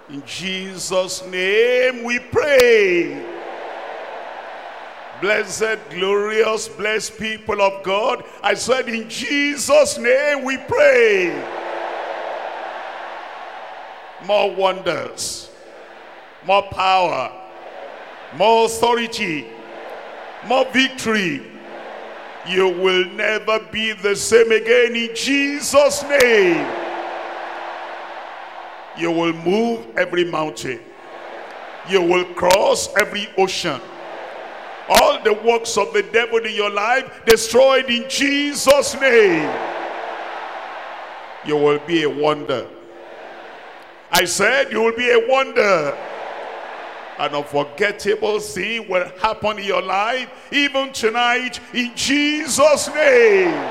In Jesus' name we pray. Blessed, glorious, blessed people of God, I said in Jesus' name we pray. More wonders, more power, more authority, more victory. You will never be the same again in Jesus' name. You will move every mountain. You will cross every ocean. All the works of the devil in your life destroyed in Jesus' name. You will be a wonder. I said you will be a wonder. An unforgettable thing will happen in your life even tonight in Jesus' name.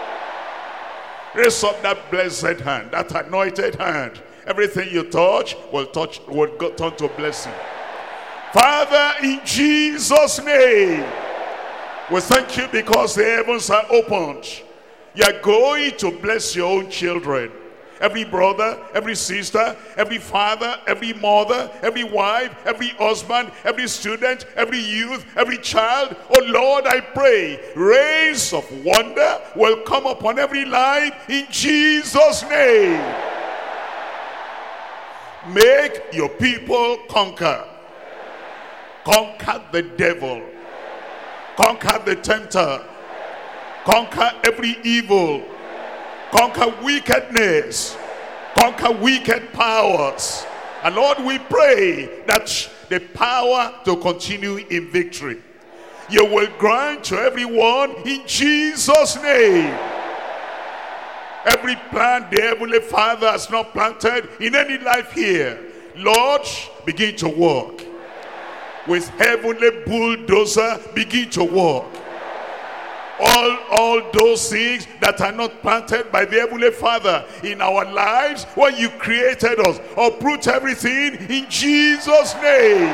Raise up that blessed hand, that anointed hand. Everything you touch will turn to blessing. Father, in Jesus' name, we thank you because the heavens are opened. You are going to bless your own children. Every brother, every sister, every father, every mother, every wife, every husband, every student, every youth, every child. Oh Lord, I pray, rays of wonder will come upon every life in Jesus' name. Make your people conquer. Conquer the devil. Conquer the tempter. Conquer every evil. Conquer wickedness. Conquer wicked powers. And Lord, we pray that the power to continue in victory, you will grant to everyone in Jesus' name. Every plant the Heavenly Father has not planted in any life here, Lord, begin to work. With heavenly bulldozer, begin to work. All those things that are not planted by the Heavenly Father in our lives when you created us, uproot everything in Jesus' name.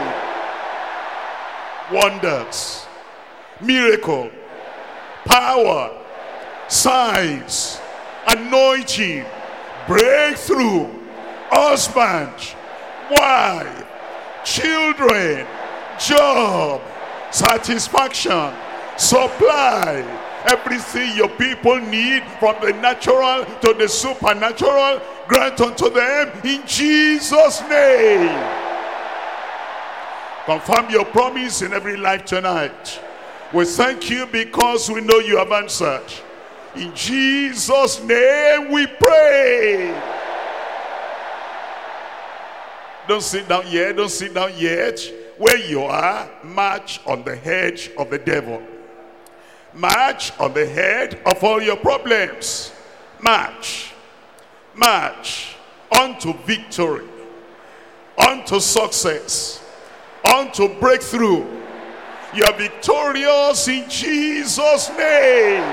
Wonders, miracle, power, signs, anointing, breakthrough, husband, wife, children, job, satisfaction, supply, everything your people need from the natural to the supernatural, grant unto them in Jesus' name. Confirm your promise in every life tonight. We thank you because we know you have answered. In Jesus' name we pray. Don't sit down yet, don't sit down yet. Where you are, march on the head of the devil. March on the head of all your problems. March. March unto victory, unto success, unto breakthrough. You are victorious in Jesus' name.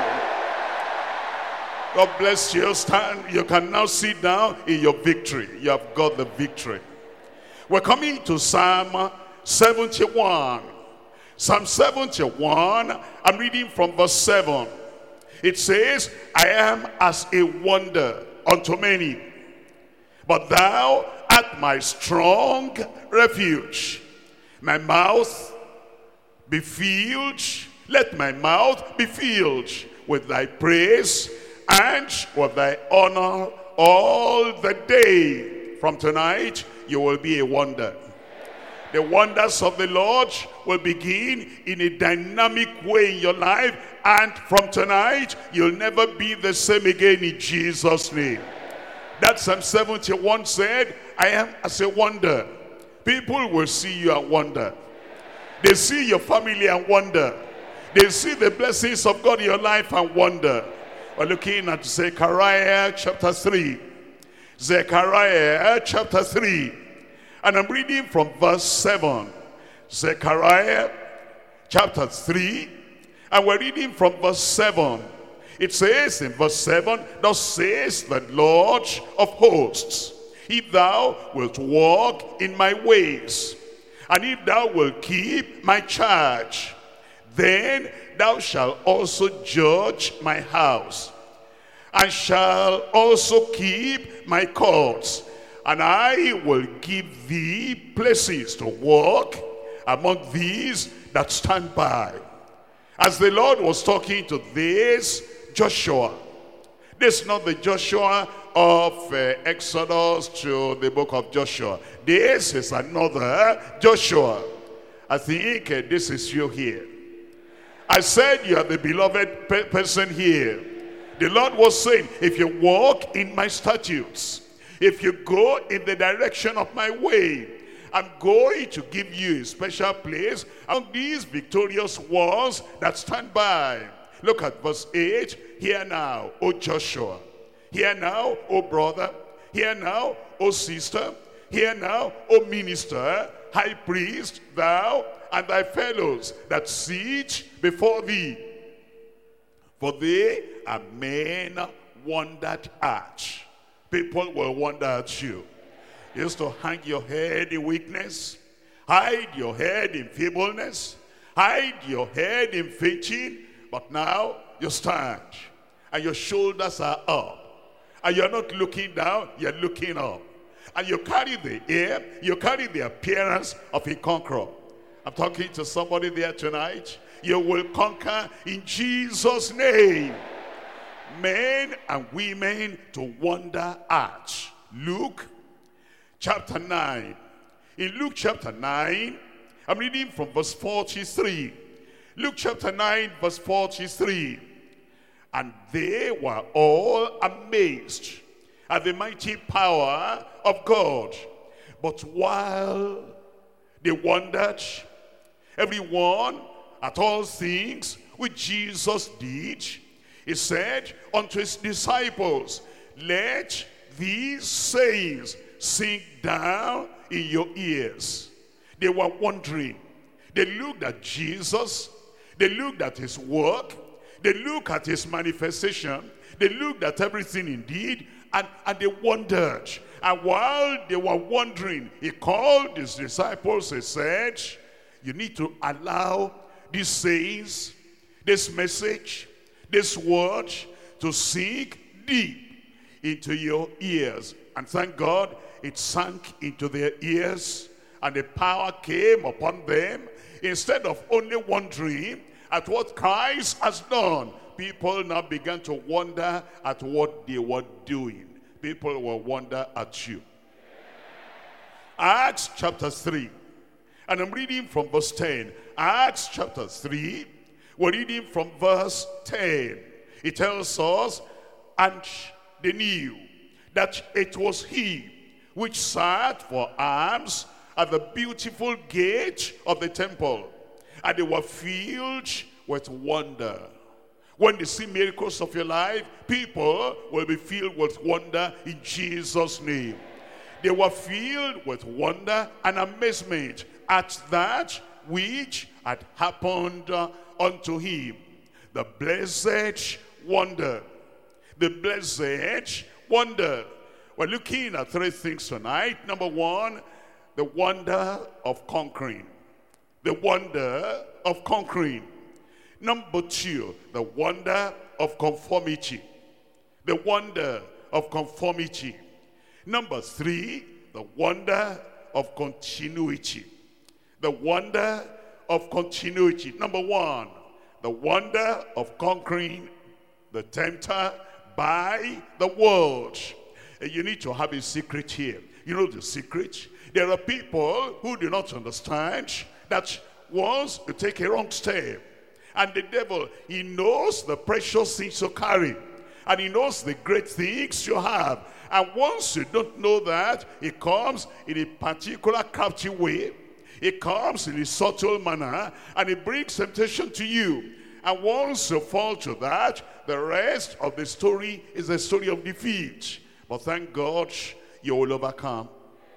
God bless you. Stand. You can now sit down in your victory. You have got the victory. We're coming to Psalm 71. Psalm 71, I'm reading from verse 7. It says, I am as a wonder unto many, but thou art my strong refuge. My mouth be filled, let my mouth be filled with thy praise and with thy honor all the day. From tonight, you will be a wonder. The wonders of the Lord will begin in a dynamic way in your life. And from tonight, you'll never be the same again in Jesus' name. That Psalm 71 said, I am as a wonder. People will see you and wonder. They see your family and wonder. They see the blessings of God in your life and wonder. We're looking at Zechariah chapter 3. Zechariah chapter 3. And I'm reading from verse 7. Zechariah chapter 3. And we're reading from verse 7. It says in verse 7, thus says the Lord of hosts, if thou wilt walk in my ways, and if thou wilt keep my charge, then thou shalt also judge my house, and shalt also keep my courts, And I will give thee places to walk among these that stand by. As the Lord was talking to this Joshua, this is not the Joshua of Exodus to the book of Joshua. This is another Joshua. I think this is you here. I said you are the beloved person here. The Lord was saying, if you walk in my statutes, if you go in the direction of my way, I'm going to give you a special place among these victorious ones that stand by. Look at verse 8. Hear now, O Joshua. Hear now, O brother. Hear now, O sister. Hear now, O minister, high priest, thou and thy fellows that sit before thee. For they are men wondered at. People will wonder at you. You used to hang your head in weakness, hide your head in feebleness, hide your head in fainting, but now you stand and your shoulders are up and you're not looking down, you're looking up, and you carry the air, you carry the appearance of a conqueror. I'm talking to somebody there tonight. You will conquer in Jesus' name. Men and women to wonder at. Luke chapter 9. In Luke chapter 9, I'm reading from verse 43. Luke chapter 9, verse 43. And they were all amazed at the mighty power of God. But while they wondered, everyone at all things which Jesus did, he said unto his disciples, let these sayings sink down in your ears. They were wondering. They looked at Jesus. They looked at his work. They looked at his manifestation. They looked at everything indeed, and they wondered. And while they were wondering, he called his disciples. He said, you need to allow these sayings, this message, this word to sink deep into your ears. And thank God it sank into their ears, and the power came upon them. Instead of only wondering at what Christ has done, people now began to wonder at what they were doing. People will wonder at you. Acts chapter 3. And I'm reading from verse 10. Acts chapter 3. We're reading from verse 10. It tells us, and they knew that it was he which sat for arms at the beautiful gate of the temple. And they were filled with wonder. When they see miracles of your life, people will be filled with wonder in Jesus' name. They were filled with wonder and amazement at that which had happened unto him. The blessed wonder. The blessed wonder. We're looking at three things tonight. Number one, the wonder of conquering. The wonder of conquering. Number two, the wonder of conformity. The wonder of conformity. Number three, the wonder of continuity. The wonder of continuity. Number one, the wonder of conquering the tempter by the word. You need to have a secret here. You know the secret? There are people who do not understand that once you take a wrong step, and the devil, he knows the precious things you carry, and he knows the great things you have. And once you don't know that, he comes in a particular crafty way. He comes in a subtle manner, and he brings temptation to you. And once you fall to that, the rest of the story is a story of defeat. But thank God, you will overcome.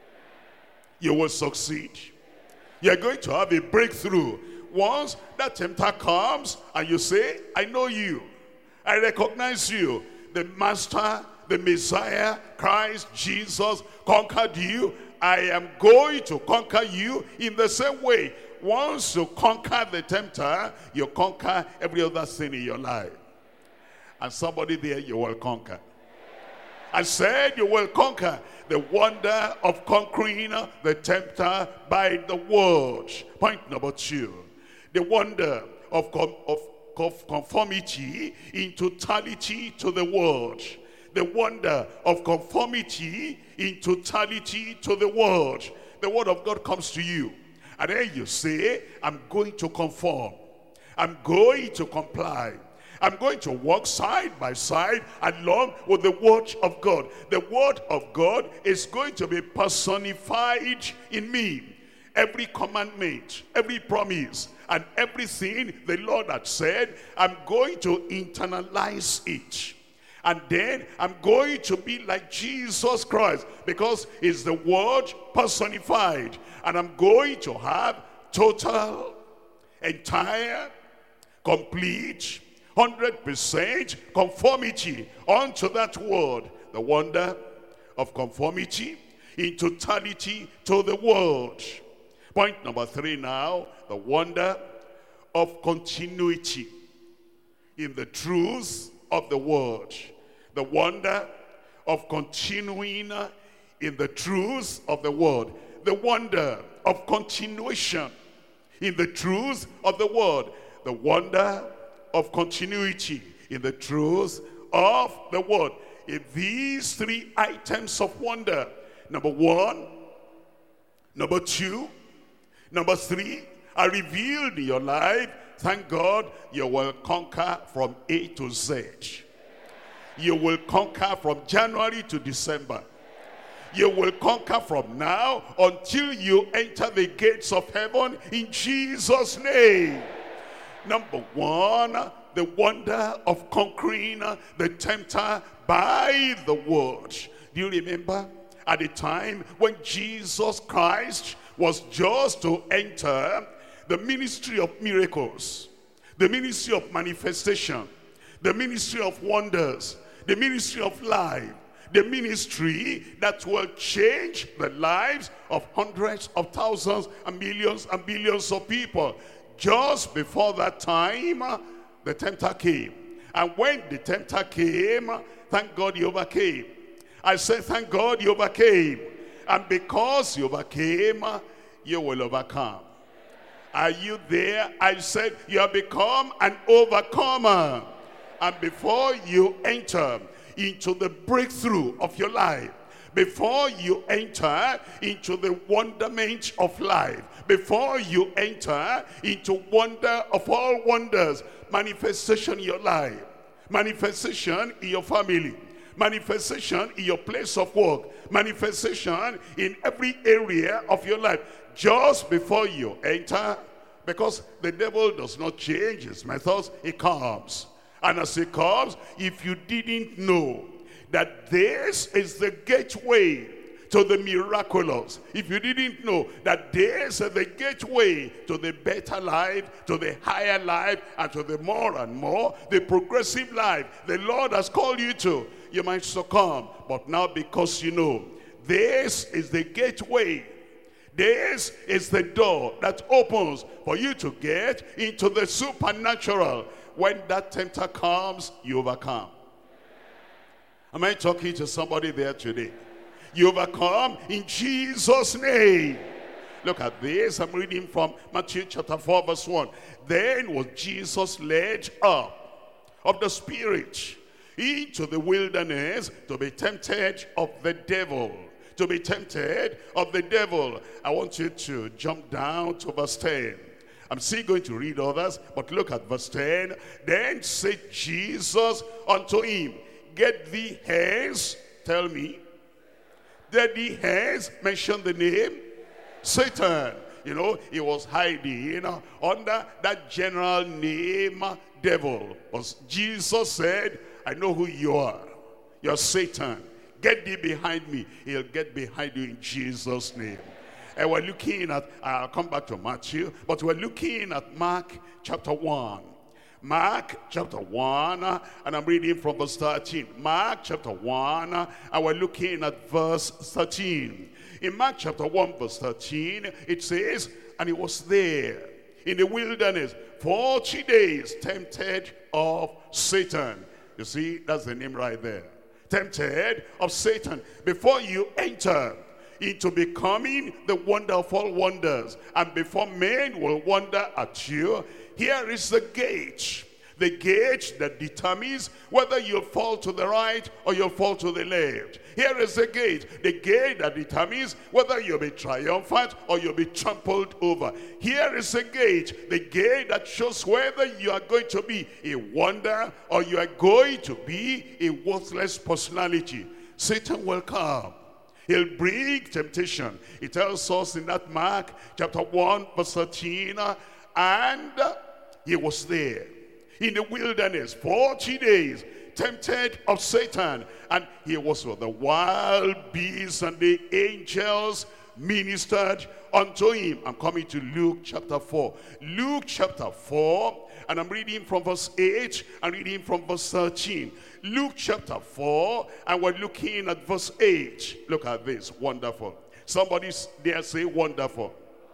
You will succeed. You're going to have a breakthrough. Once that tempter comes and you say, I know you. I recognize you. The Master, the Messiah, Christ, Jesus conquered you. I am going to conquer you in the same way. Once you conquer the tempter, you conquer every other sin in your life. And somebody there you will conquer. I said you will conquer. The wonder of conquering the tempter by the word. Point number 2. The wonder of conformity in totality to the word. The wonder of conformity in totality to the word. The word of God comes to you. And then you say, I'm going to conform. I'm going to comply. I'm going to walk side by side along with the word of God. The word of God is going to be personified in me. Every commandment, every promise, and everything the Lord had said, I'm going to internalize it. And then I'm going to be like Jesus Christ, because it's the word personified. And I'm going to have total, entire, complete, 100% conformity unto that word. The wonder of conformity in totality to the word. Point number 3 now, the wonder of continuity in the truth of the word. The wonder of continuing in the truth of the word. The wonder of continuation in the truth of the word. The wonder of continuity in the truth of the word. In these 3 items of wonder, number 1, number 2, number 3, are revealed in your life, thank God you will conquer from A to Z. You will conquer from January to December. You will conquer from now until you enter the gates of heaven in Jesus' name. Number 1, the wonder of conquering the tempter by the word. Do you remember at the time when Jesus Christ was just to enter the ministry of miracles, the ministry of manifestation, the ministry of wonders, the ministry of life, the ministry that will change the lives of hundreds of thousands and billions of people? Just before that time, the tempter came. And when the tempter came, thank God he overcame. I said, thank God he overcame. And because he overcame, you will overcome. Are you there? I said, you have become an overcomer. And before you enter into the breakthrough of your life, before you enter into the wonderment of life, before you enter into wonder of all wonders, manifestation in your life, manifestation in your family, manifestation in your place of work, manifestation in every area of your life, just before you enter, because the devil does not change his methods, he comes. And as he comes, if you didn't know that this is the gateway to the miraculous, if you didn't know that this is the gateway to the better life, to the higher life, and to the more and more, the progressive life the Lord has called you to, you might succumb. But now, because you know, this is the gateway, this is the door that opens for you to get into the supernatural. When that tempter comes, you overcome. Am I talking to somebody there today? You overcome in Jesus' name. Look at this. I'm reading from Matthew chapter 4 verse 1. Then was Jesus led up of the Spirit into the wilderness to be tempted of the devil. To be tempted of the devil. I want you to jump down to verse 10. I'm still going to read others, but look at verse 10. Then said Jesus unto him, get thee hence. Tell me. Get thee hence. Mention the name. Satan. You know, he was hiding under that general name, devil. But Jesus said, I know who you are. You're Satan. Get thee behind me. He'll get behind you in Jesus' name. And we're looking at, I'll come back to Matthew, but we're looking at Mark chapter 1. Mark chapter 1, and I'm reading from verse 13. Mark chapter 1, and we're looking at verse 13. In Mark chapter 1 verse 13, it says, and he was there in the wilderness 40 days tempted of Satan. You see, that's the name right there. tempted of Satan, before you enter into becoming the wonder of all wonders, and before men will wonder at you, here is the gate that determines whether you'll fall to the right or you'll fall to the left. Here is the gate that determines whether you'll be triumphant or you'll be trampled over. Here is the gate that shows whether you are going to be a wonder or you are going to be a worthless personality. Satan will come. He'll bring temptation. It tells us in that Mark chapter 1 verse 13, and he was there in the wilderness 40 days, tempted of Satan, and he was with the wild beasts, and the angels ministered unto him. I'm coming to Luke chapter 4. Luke chapter 4, and I'm reading from verse 8 and reading from verse 13. Luke chapter 4, and we're looking at verse 8. Look at this, wonderful. Somebody there say wonderful.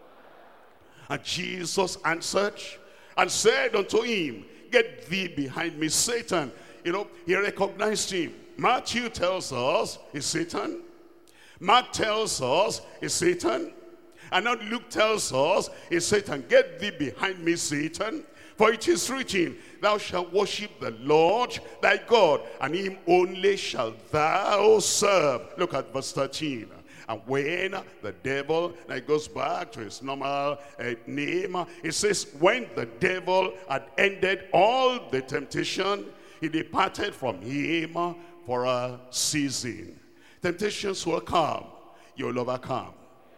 And Jesus answered and said unto him, get thee behind me, Satan. You know, he recognized him. Matthew tells us it's Satan. Mark tells us it's Satan. And now Luke tells us it's Satan. Get thee behind me, Satan. For it is written, thou shalt worship the Lord thy God, and him only shalt thou serve. Look at verse 13. And when the devil, now it goes back to his normal name, it says, when the devil had ended all the temptation, he departed from him for a season. Temptations will come, you'll overcome.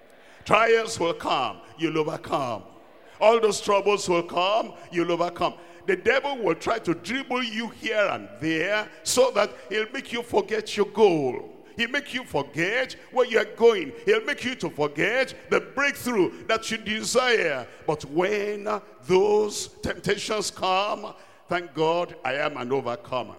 Trials will come, you'll overcome. All those troubles will come, you'll overcome. The devil will try to dribble you here and there so that he'll make you forget your goal. He'll make you forget where you're going. He'll make you to forget the breakthrough that you desire. But when those temptations come, thank God I am an overcomer.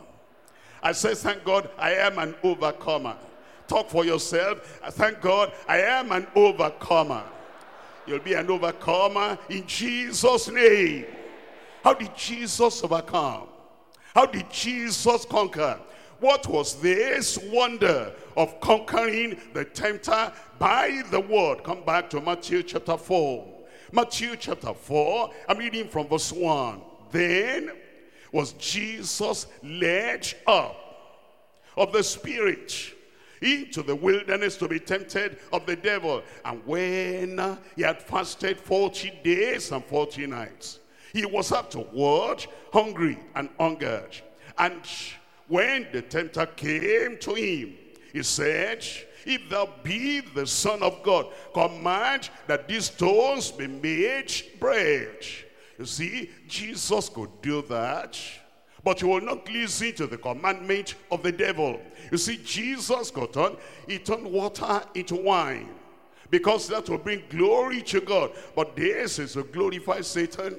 I say, thank God I am an overcomer. Talk for yourself. Thank God I am an overcomer. You'll be an overcomer in Jesus' name. How did Jesus overcome? How did Jesus conquer? What was this wonder of conquering the tempter by the word? Come back to Matthew chapter 4. Matthew chapter 4, I'm reading from verse 1. Then was Jesus led up of the Spirit into the wilderness to be tempted of the devil. And when he had fasted 40 days and 40 nights, he was afterward hungry and hungered. And when the tempter came to him, he said, if thou be the Son of God, command that these stones be made bread. You see, Jesus could do that, but he will not listen to the commandment of the devil. You see, Jesus got on, he turned water into wine, because that will bring glory to God. But this is to glorify Satan.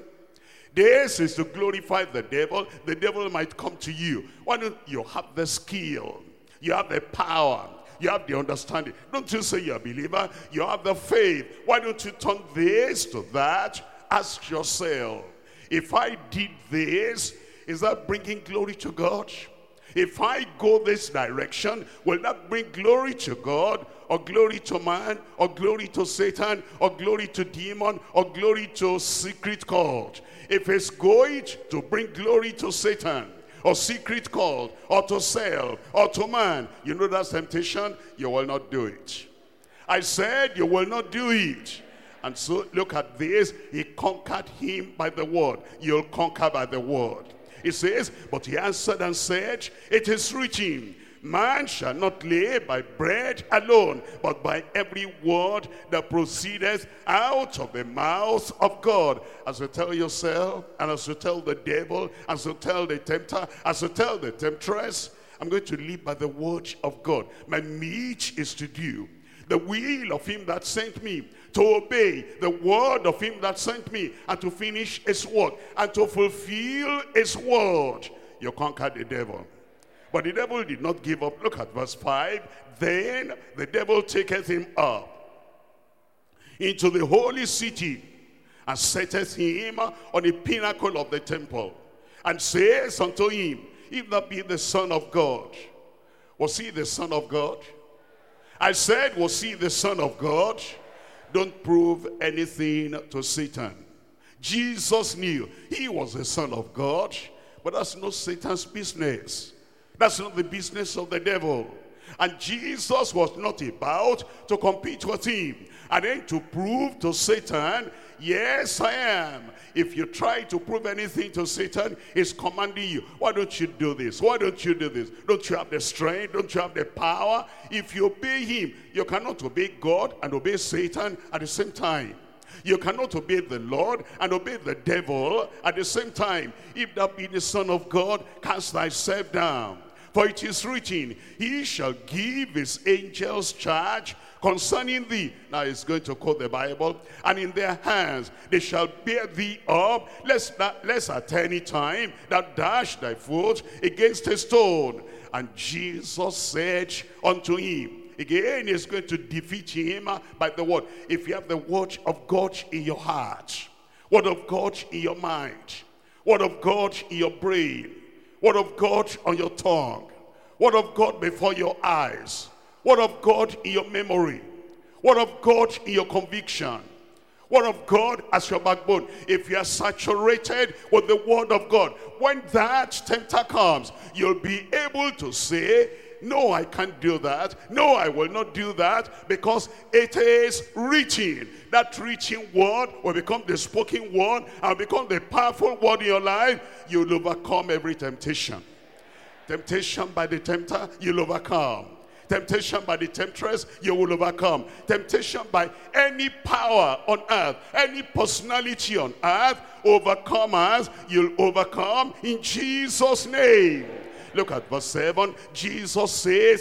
This is to glorify the devil. The devil might come to you. Why don't you have the skill? You have the power. You have the understanding. Don't you say you're a believer? You have the faith. Why don't you turn this to that? Ask yourself, if I did this, is that bringing glory to God? If I go this direction, will that bring glory to God, or glory to man, or glory to Satan, or glory to demon, or glory to secret cult? If it's going to bring glory to Satan, or secret cult, or to self, or to man, you know that's temptation, you will not do it. I said you will not do it. And so look at this, he conquered him by the word. You'll conquer by the word. It says, but he answered and said, it is written, man shall not live by bread alone, but by every word that proceedeth out of the mouth of God. As you tell yourself, and as you tell the devil, as you tell the tempter, as you tell the temptress, I'm going to live by the word of God. My meat is to do the will of him that sent me, to obey the word of him that sent me, and to finish his work, and to fulfill his word. You conquered the devil. But the devil did not give up. Look at verse 5. Then the devil taketh him up into the holy city, and setteth him on the pinnacle of the temple, and says unto him, if thou be the Son of God, Was he the Son of God? I said, was he the Son of God? Don't prove anything to Satan. Jesus knew he was the Son of God, but that's not Satan's business. That's not the business of the devil. And Jesus was not about to compete with him and then to prove to Satan, yes, I am. If you try to prove anything to Satan, he's commanding you. Why don't you do this? Why don't you do this? Don't you have the strength? Don't you have the power? If you obey him, you cannot obey God and obey Satan at the same time. You cannot obey the Lord and obey the devil at the same time. If thou be the Son of God, cast thyself down. For it is written, he shall give his angels charge concerning thee. Now he's going to quote the Bible. And in their hands they shall bear thee up, lest at any time thou dash thy foot against a stone. And Jesus said unto him, again, he's going to defeat him by the word. If you have the word of God in your heart, word of God in your mind, word of God in your brain, word of God on your tongue, word of God before your eyes, word of God in your memory, word of God in your conviction, word of God as your backbone. If you are saturated with the word of God, when that tempter comes, you'll be able to say, no, I can't do that. No, I will not do that, because it is written. That written word will become the spoken word and become the powerful word in your life. You'll overcome every temptation. Temptation by the tempter, you'll overcome. Temptation by the temptress, you will overcome. Temptation by any power on earth, any personality on earth, overcomers, you'll overcome in Jesus' name. Look at verse 7. Jesus says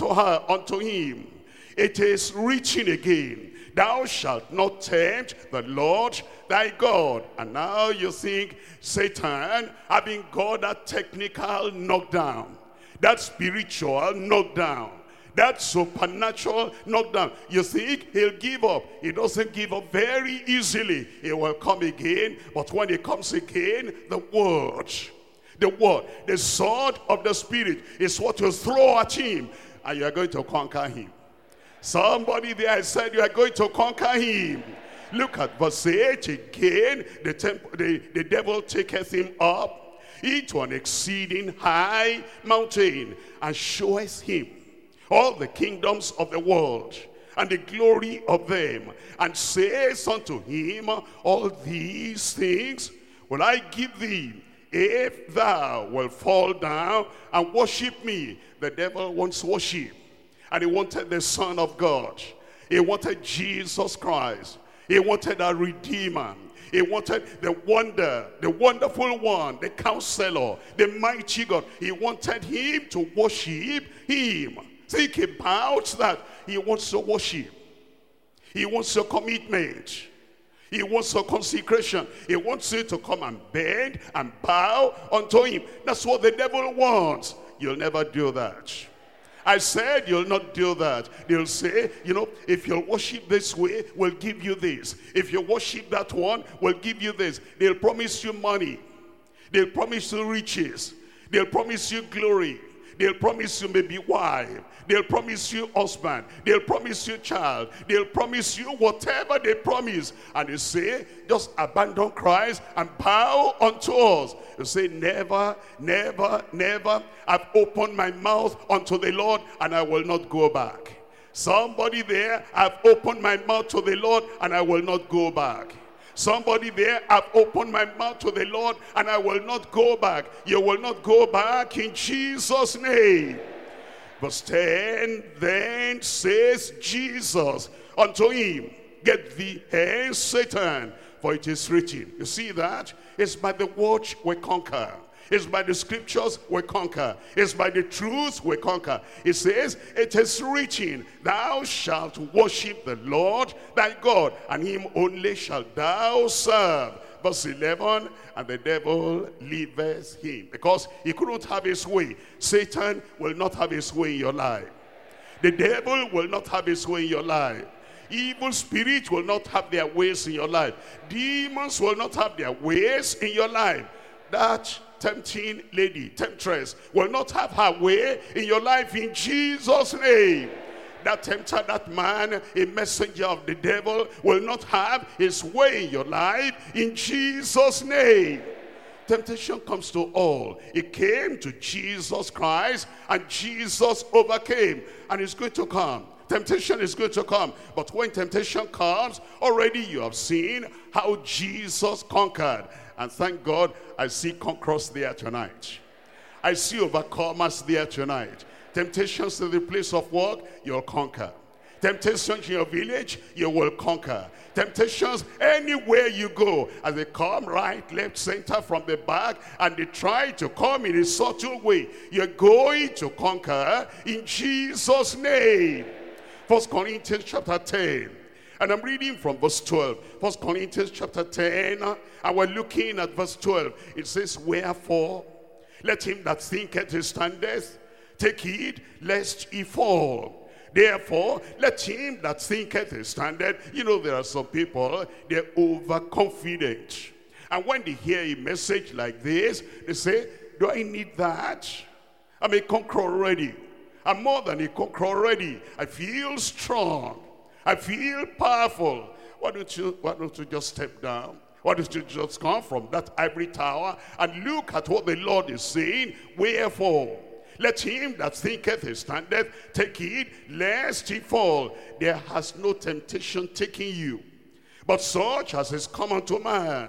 unto him, it is written again, thou shalt not tempt the Lord thy God. And now you think Satan, having got that technical knockdown, that spiritual knockdown, that supernatural knockdown, you think he'll give up. He doesn't give up very easily. He will come again. But when he comes again, the word, the sword of the Spirit is what you throw at him, and you are going to conquer him. Somebody there said you are going to conquer him. Look at verse 8 again. The devil taketh him up into an exceeding high mountain, and showeth him all the kingdoms of the world and the glory of them, and says unto him, all these things will I give thee, if thou wilt fall down and worship me. The devil wants worship, and he wanted the Son of God. He wanted Jesus Christ. He wanted a Redeemer. He wanted the wonderful one, the Counselor, the mighty God. He wanted him to worship him. Think about that. He wants to worship. He wants a commitment. He wants a consecration. He wants you to come and bend and bow unto him. That's what the devil wants. You'll never do that. I said you'll not do that. They'll say, if you'll worship this way, we'll give you this. If you worship that one, we'll give you this. They'll promise you money. They'll promise you riches. They'll promise you glory. They'll promise you maybe wife. They'll promise you husband. They'll promise you child. They'll promise you whatever they promise. And you say, just abandon Christ and bow unto us. You say, never, never, never. I've opened my mouth unto the Lord, and I will not go back. Somebody there, I've opened my mouth to the Lord, and I will not go back. Somebody there, I've opened my mouth to the Lord, and I will not go back. You will not go back in Jesus' name. Verse 10, then says Jesus unto him, get thee hence, Satan, for it is written. You see that? It's by the word we conquer. It's by the scriptures we conquer. It's by the truth we conquer. It says, it is written, thou shalt worship the Lord thy God, and him only shalt thou serve. Verse 11, and the devil leaveth him. Because he couldn't have his way. Satan will not have his way in your life. The devil will not have his way in your life. Evil spirits will not have their ways in your life. Demons will not have their ways in your life. that tempting lady, temptress, will not have her way in your life in Jesus' name. That tempter, that man, a messenger of the devil, will not have his way in your life in Jesus' name. Temptation comes to all. It came to Jesus Christ, and Jesus overcame, and it's going to come. Temptation is going to come. But when temptation comes, already you have seen how Jesus conquered. And thank God, I see conquerors there tonight. I see overcomers there tonight. Temptations to the place of work, you'll conquer. Temptations in your village, you will conquer. Temptations anywhere you go, as they come right, left, center, from the back, and they try to come in a subtle way, you're going to conquer in Jesus' name. 1 Corinthians chapter 10, and I'm reading from verse 12. 1 Corinthians chapter 10, and we're looking at verse 12. It says, wherefore, let him that thinketh he standeth take heed lest he fall. Therefore, let him that thinketh he standeth. You know, there are some people, they're overconfident. And when they hear a message like this, they say, do I need that? I'm a conqueror already. I'm more than a conqueror already. I feel strong. I feel powerful. Why don't you just step down? Why don't you just come from that ivory tower and look at what the Lord is saying? Wherefore, let him that thinketh he standeth take heed lest he fall. There has no temptation taking you, but such as is common to man.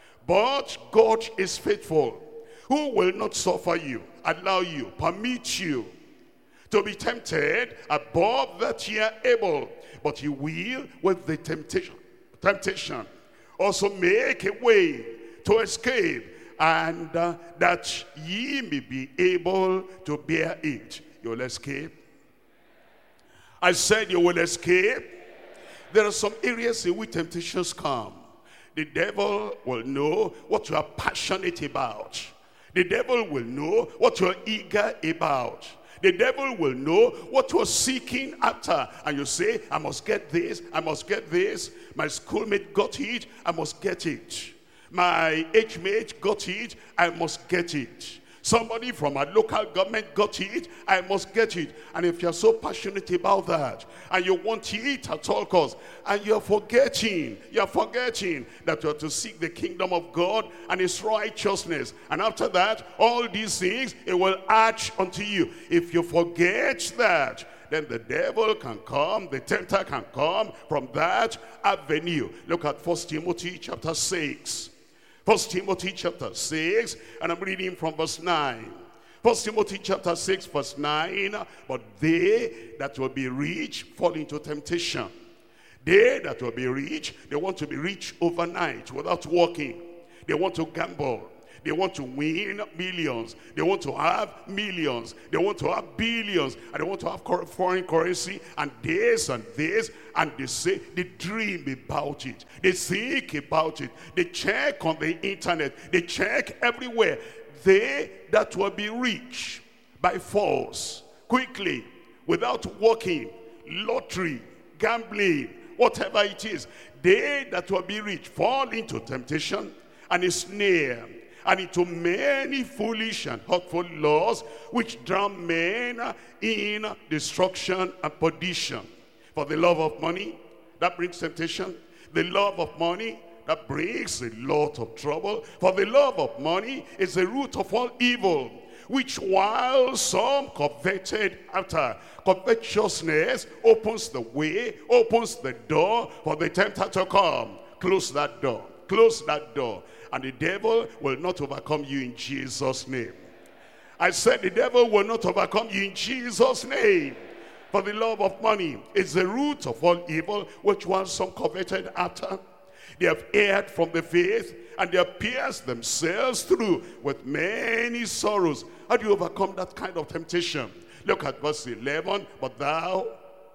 But God is faithful, who will not suffer you, allow you, permit you to be tempted above that ye are able. But he will with the temptation also make a way to escape, and that ye may be able to bear it. You will escape. I said you will escape. There are some areas in which temptations come. The devil will know what you are passionate about. The devil will know what you are eager about. The devil will know what you're seeking after. And you say, I must get this, I must get this. My schoolmate got it, I must get it. My age mate got it, I must get it. Somebody from our local government got it, I must get it. And if you're so passionate about that, and you want it at all costs, and you're forgetting that you're to seek the kingdom of God and his righteousness. And after that, all these things, it will add unto you. If you forget that, then the devil can come, the tempter can come from that avenue. Look at 1 Timothy chapter 6. 1 Timothy chapter 6, and I'm reading from verse 9. 1 Timothy chapter 6, verse 9. But they that will be rich fall into temptation. They that will be rich, they want to be rich overnight without working. They want to gamble. They want to win millions. They want to have millions. They want to have billions. And they want to have foreign currency and this and this. And they say, they dream about it. They think about it. They check on the internet. They check everywhere. They that will be rich by force, quickly, without working, lottery, gambling, whatever it is. They that will be rich fall into temptation and a snare, and into many foolish and hurtful laws, which drown men in destruction and perdition. For the love of money, that brings temptation. The love of money, that brings a lot of trouble. For the love of money is the root of all evil, which while some coveted after, covetousness opens the way, opens the door for the tempter to come. Close that door. Close that door. And the devil will not overcome you in Jesus' name. I said the devil will not overcome you in Jesus' name. For the love of money is the root of all evil, which once some coveted after. They have erred from the faith, and they have pierced themselves through with many sorrows. How do you overcome that kind of temptation? Look at verse 11. But thou,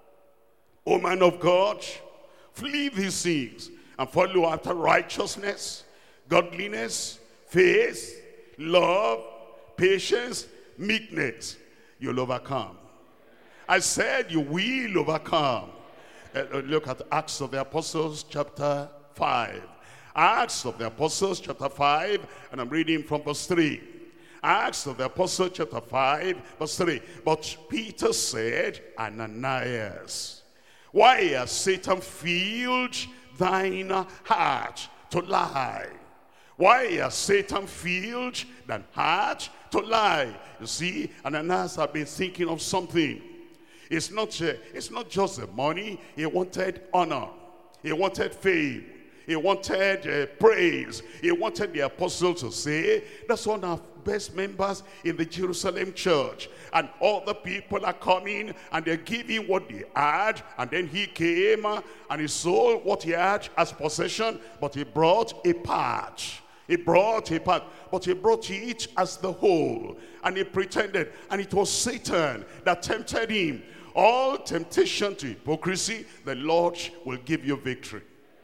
O man of God, flee these things, and follow after righteousness, godliness, faith, love, patience, meekness. You'll overcome. I said you will overcome. Look at Acts of the Apostles chapter 5. Acts of the Apostles chapter 5, and I'm reading from verse 3. Acts of the Apostles chapter 5, verse 3. But Peter said, Ananias, why has Satan filled thine heart to lie? Why has Satan filled thine heart to lie? You see, Ananias had been thinking of something. It's not just the money. He wanted honor. He wanted fame. He wanted praise. He wanted the apostles to say, that's one of the best members in the Jerusalem church. And all the people are coming and they're giving what they had. And then he came and he sold what he had as possession, but he brought a part. He brought a part, but he brought it as the whole. And he pretended, and it was Satan that tempted him. All temptation to hypocrisy, the Lord will give you victory.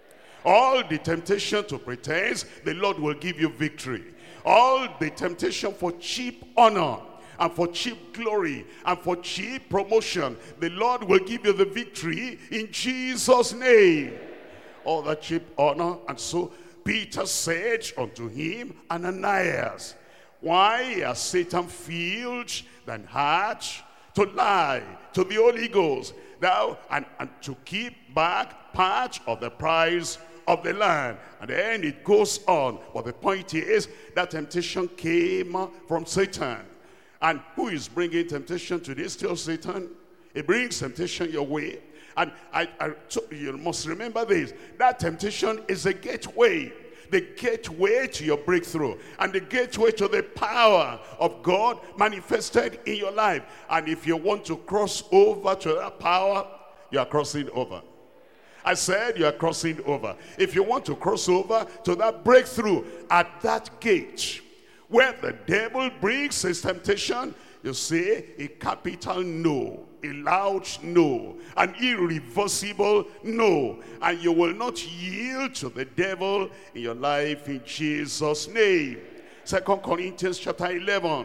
All the temptation to pretense, the Lord will give you victory. All the temptation for cheap honor and for cheap glory and for cheap promotion, the Lord will give you the victory in Jesus' name. All that cheap honor. And so Peter said unto him, Ananias, why has Satan filled thine heart to lie to the Holy Ghost, thou and to keep back part of the price of the land? And then it goes on. But the point is that temptation came from Satan. And who is bringing temptation today? Still Satan. He brings temptation your way. And you must remember this. That temptation is a gateway. The gateway to your breakthrough. And the gateway to the power of God manifested in your life. And if you want to cross over to that power, you are crossing over. I said you are crossing over. If you want to cross over to that breakthrough at that gate, where the devil brings his temptation, you say a capital no, a loud no, an irreversible no. And you will not yield to the devil in your life in Jesus' name. 2 Corinthians chapter 11.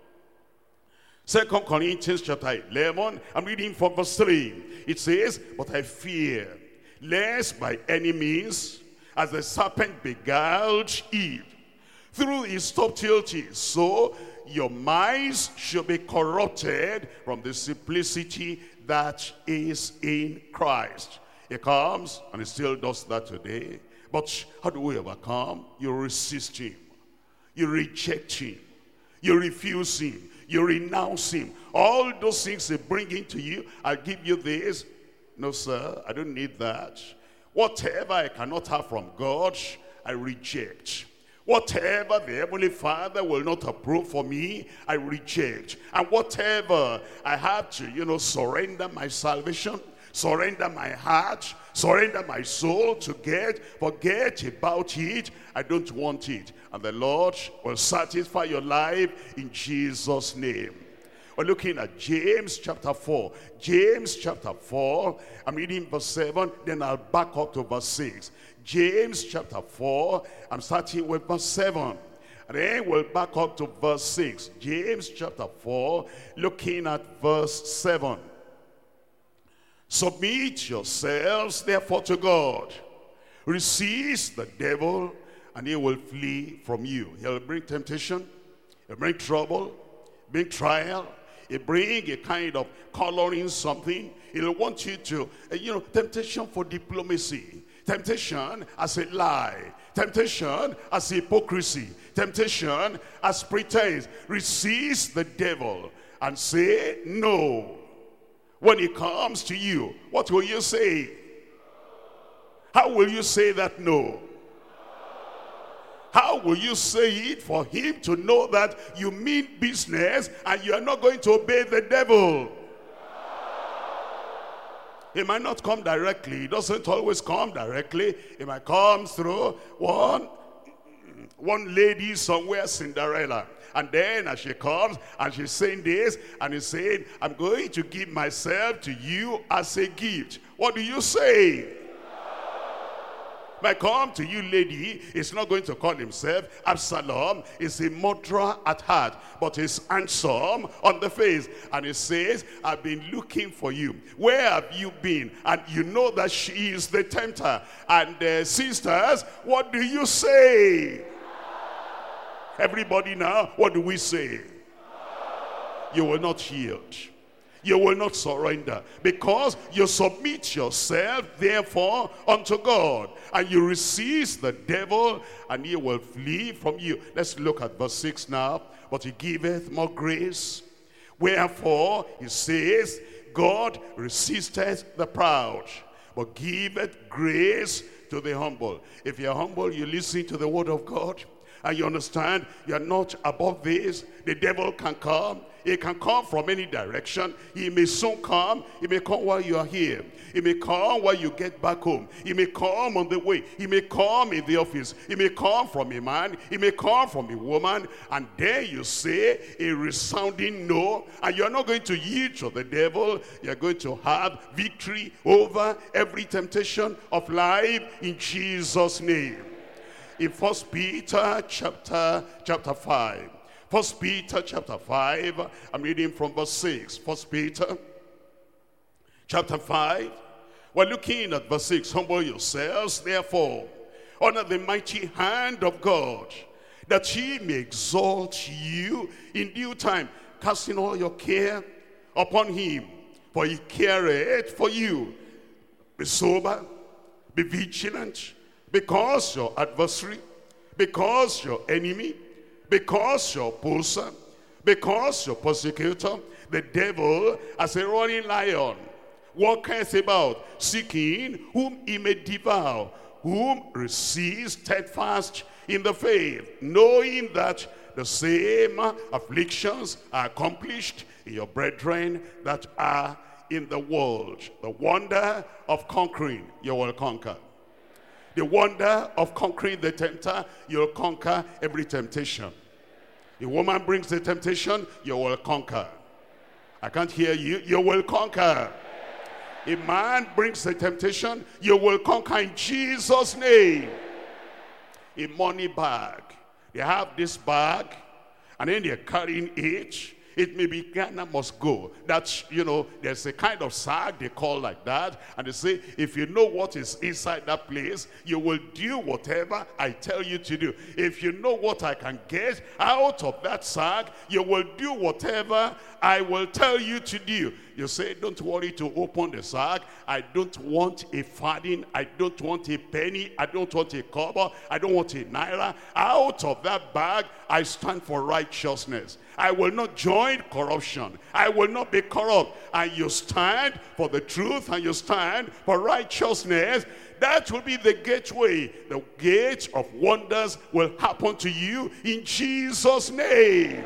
2 Corinthians chapter 11, I'm reading from verse 3. It says, but I fear, lest by any means, as the serpent beguiled Eve through his subtlety, so your minds should be corrupted from the simplicity that is in Christ. He comes, and he still does that today. But how do we overcome? You resist him. You reject him. You refuse him. You renounce him. All those things they bring into you, I'll give you this. No, sir, I don't need that. Whatever I cannot have from God, I reject. Whatever the Heavenly Father will not approve for me, I reject. And whatever I have to, surrender my salvation, surrender my heart, surrender my soul to forget about it. I don't want it. And the Lord will satisfy your life in Jesus' name. We're looking at James chapter 4. James chapter 4, I'm reading verse 7, then I'll back up to verse 6. James chapter 4, I'm starting with verse 7. And then we'll back up to verse 6. James chapter 4, looking at verse 7. Submit yourselves therefore to God. Resist the devil, and he will flee from you. He'll bring temptation, he'll bring trouble, bring trial. He'll bring a kind of coloring something. He'll want you to, temptation for diplomacy. Temptation as a lie. Temptation as hypocrisy. Temptation as pretense. Resist the devil and say no. When he comes to you, what will you say? How will you say that no? How will you say it for him to know that you mean business and you are not going to obey the devil? He might not come directly. He doesn't always come directly. He might come through one lady somewhere, Cinderella. And then as she comes and she's saying this, and he's saying, I'm going to give myself to you as a gift. What do you say? Might come to you, lady, is not going to call himself Absalom. Is a murderer at heart, but is handsome on the face. And he says, I've been looking for you. Where have you been? And you know that she is the tempter. And sisters, what do you say? Everybody now, what do we say? You will not yield. You will not surrender, because you submit yourself therefore unto God, and you resist the devil, and he will flee from you. Let's look at verse 6 now. But he giveth more grace. Wherefore he says, God resisteth the proud, but giveth grace to the humble. If you're humble, you listen to the word of God, and you understand you're not above this. The devil can come. He can come from any direction. He may soon come. He may come while you are here. He may come while you get back home. He may come on the way. He may come in the office. He may come from a man. He may come from a woman. And then you say a resounding no. And you're not going to yield to the devil. You're going to have victory over every temptation of life in Jesus' name. In 1 Peter chapter 5. 1 Peter chapter 5, I'm reading from verse 6. 1 Peter chapter 5, we're looking at verse 6. Humble yourselves, therefore, under the mighty hand of God, that he may exalt you in due time, casting all your care upon him, for he careth for you. Be sober, be vigilant, because your adversary, because your enemy, because your opposer, because your persecutor, the devil, as a roaring lion, walketh about, seeking whom he may devour, whom receives steadfast in the faith, knowing that the same afflictions are accomplished in your brethren that are in the world. The wonder of conquering, you will conquer. The wonder of conquering the tempter, you'll conquer every temptation. A woman brings the temptation, you will conquer. I can't hear you. You will conquer. A man brings the temptation, you will conquer in Jesus' name. A money bag. They have this bag, and then they're carrying it. It may be Ghana must go. That's, you know, there's a kind of sack they call like that. And they say, if you know what is inside that place, you will do whatever I tell you to do. If you know what I can get out of that sack, you will do whatever I will tell you to do. You say, don't worry to open the sack. I don't want a farthing. I don't want a penny. I don't want a kobo. I don't want a naira. Out of that bag, I stand for righteousness. I will not join corruption. I will not be corrupt. And you stand for the truth, and you stand for righteousness. That will be the gateway. The gate of wonders will happen to you in Jesus' name.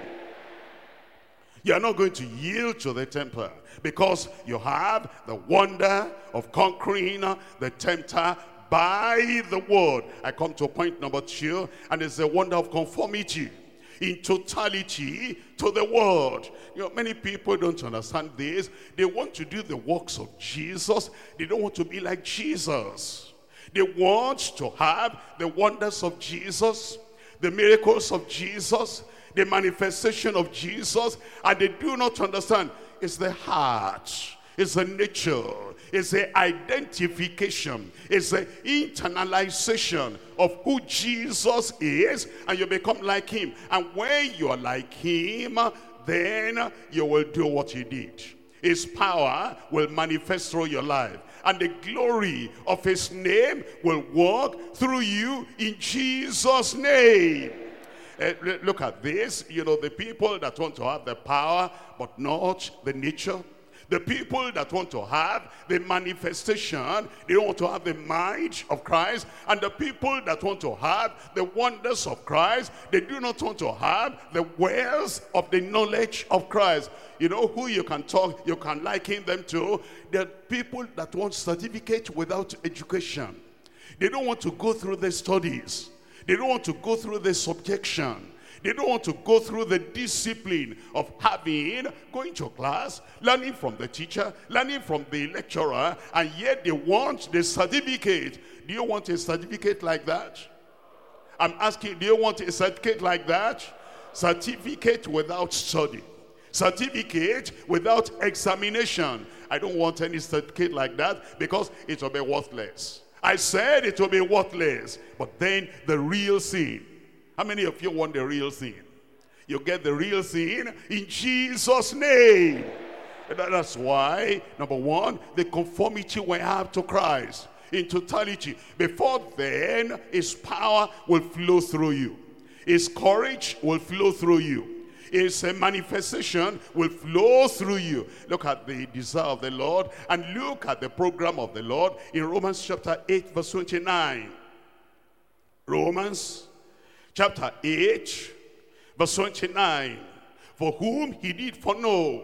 You are not going to yield to the tempter, because you have the wonder of conquering the tempter by the word. I come to point number 2, and it's the wonder of conformity in totality to the word. You know, many people don't understand this. They want to do the works of Jesus. They don't want to be like Jesus. They want to have the wonders of Jesus, the miracles of Jesus, the manifestation of Jesus, and they do not understand. It's the heart, it's the nature, it's the identification, it's the internalization of who Jesus is, and you become like him. And when you are like him, then you will do what he did. His power will manifest through your life, and the glory of his name will walk through you in Jesus' name. Look at this. You know, the people that want to have the power but not the nature, the people that want to have the manifestation, they don't want to have the mind of Christ. And the people that want to have the wonders of Christ, they do not want to have the wells of the knowledge of Christ. You know who you can talk, you can liken them to? The people that want certificate without education. They don't want to go through the studies. They don't want to go through the subjection. They don't want to go through the discipline of going to class, learning from the teacher, learning from the lecturer, and yet they want the certificate. Do you want a certificate like that? I'm asking, do you want a certificate like that? Certificate without study. Certificate without examination. I don't want any certificate like that because it will be worthless. I said it will be worthless. But then the real thing. How many of you want the real thing? You get the real thing in Jesus' name. That's why, number one, the conformity we have to Christ in totality. Before then, his power will flow through you. His courage will flow through you. His manifestation will flow through you. Look at the desire of the Lord and look at the program of the Lord in Romans chapter 8 verse 29. Romans chapter 8 verse 29. For whom he did foreknow,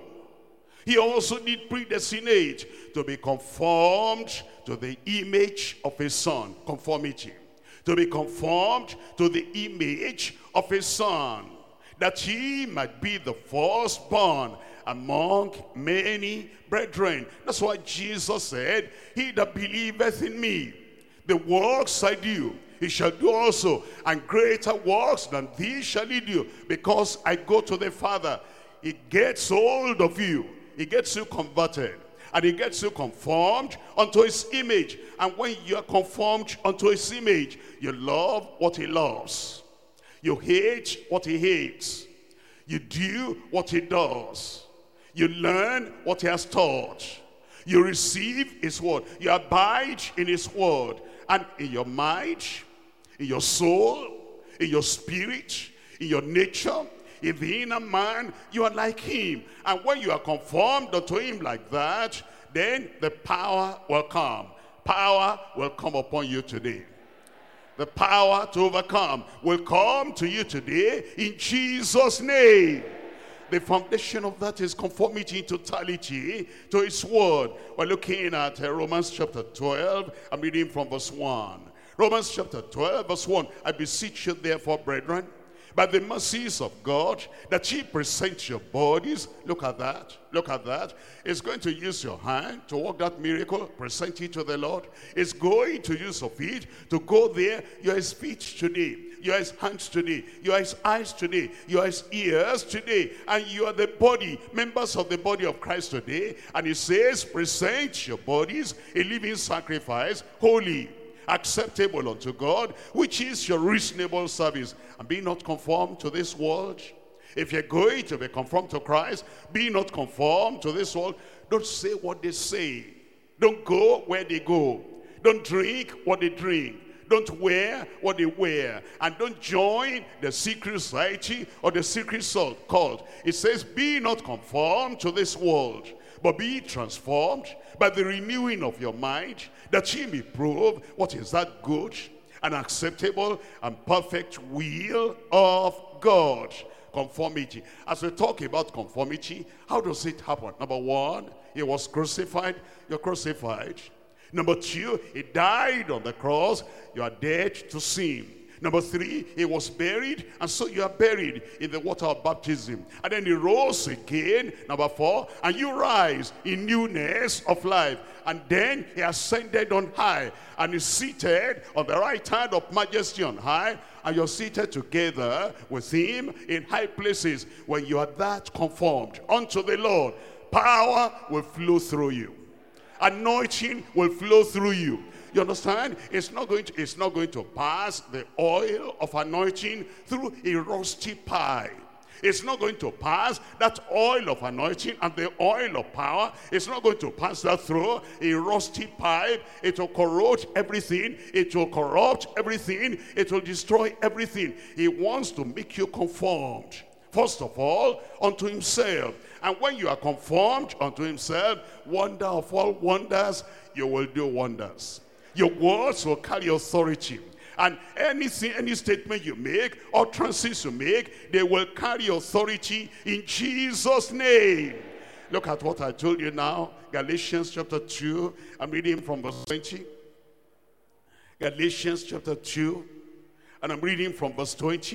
he also did predestinate to be conformed to the image of his son. Conformity. To be conformed to the image of his son, that he might be the firstborn among many brethren. That's why Jesus said, he that believeth in me, the works I do, he shall do also, and greater works than these shall he do, because I go to the Father. He gets hold of you. He gets you converted. And he gets you conformed unto his image. And when you are conformed unto his image, you love what he loves. You hate what he hates. You do what he does. You learn what he has taught. You receive his word. You abide in his word. And in your mind, in your soul, in your spirit, in your nature, in the inner man, you are like him. And when you are conformed unto him like that, then the power will come. Power will come upon you today. The power to overcome will come to you today in Jesus' name. The foundation of that is conformity in totality to his word. We're looking at Romans chapter 12. I'm reading from verse 1. Romans chapter 12 verse 1. I beseech you therefore, brethren, by the mercies of God, that ye present your bodies. Look at that. Look at that. It's going to use your hand to work that miracle. Present it to the Lord. It's going to use your feet to go there. You are his feet today. You are his hands today. You are his eyes today. You are his ears today. And you are the body, members of the body of Christ today. And he says, present your bodies a living sacrifice, holy, acceptable unto God, which is your reasonable service. And be not conformed to this world. If you're going to be conformed to Christ, be not conformed to this world. Don't say what they say. Don't go where they go. Don't drink what they drink. Don't wear what they wear. And don't join the secret society or the secret cult. It says, be not conformed to this world, but be transformed by the renewing of your mind, that ye may prove what is that good and acceptable and perfect will of God. Conformity. As we talk about conformity, how does it happen? Number one, he was crucified. You're crucified. Number two, he died on the cross. You are dead to sin. Number three, he was buried, and so you are buried in the water of baptism. And then he rose again. Number four, and you rise in newness of life. And then he ascended on high, and is seated on the right hand of majesty on high, and you're seated together with him in high places. When you are that conformed unto the Lord, power will flow through you. Anointing will flow through you. You understand? It's not going to pass the oil of anointing through a rusty pipe. It's not going to pass that oil of anointing and the oil of power. It's not going to pass that through a rusty pipe. It will corrode everything. It will corrupt everything. It will destroy everything. He wants to make you conformed, first of all, unto himself. And when you are conformed unto himself, wonder of all wonders, you will do wonders. Your words will carry authority. And anything, any statement you make, utterances you make, they will carry authority in Jesus' name. Look at what I told you now. Galatians chapter 2. I'm reading from verse 20. Galatians chapter 2. And I'm reading from verse 20.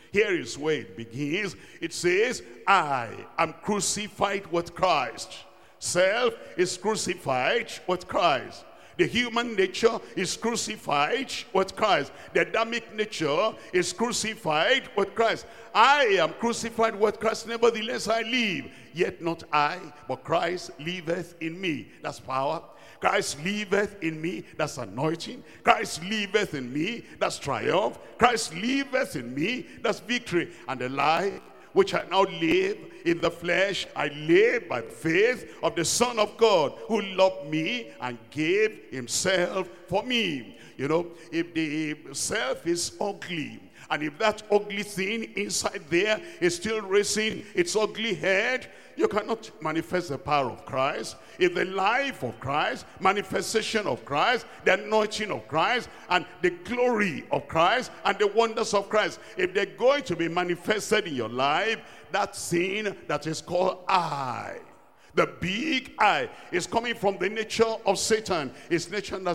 Here is where it begins. It says, I am crucified with Christ. Self is crucified with Christ. The human nature is crucified with Christ. The Adamic nature is crucified with Christ. I am crucified with Christ, nevertheless I live. Yet not I, but Christ liveth in me. That's power. Christ liveth in me, that's anointing. Christ liveth in me, that's triumph. Christ liveth in me, that's victory. And the life which I now live in the flesh, I live by faith of the Son of God, who loved me and gave himself for me. You know, if the self is ugly, and if that ugly thing inside there is still raising its ugly head, you cannot manifest the power of Christ. If the life of Christ, manifestation of Christ, the anointing of Christ, and the glory of Christ, and the wonders of Christ, if they're going to be manifested in your life, that sin that is called I, the big I, is coming from the nature of Satan. It's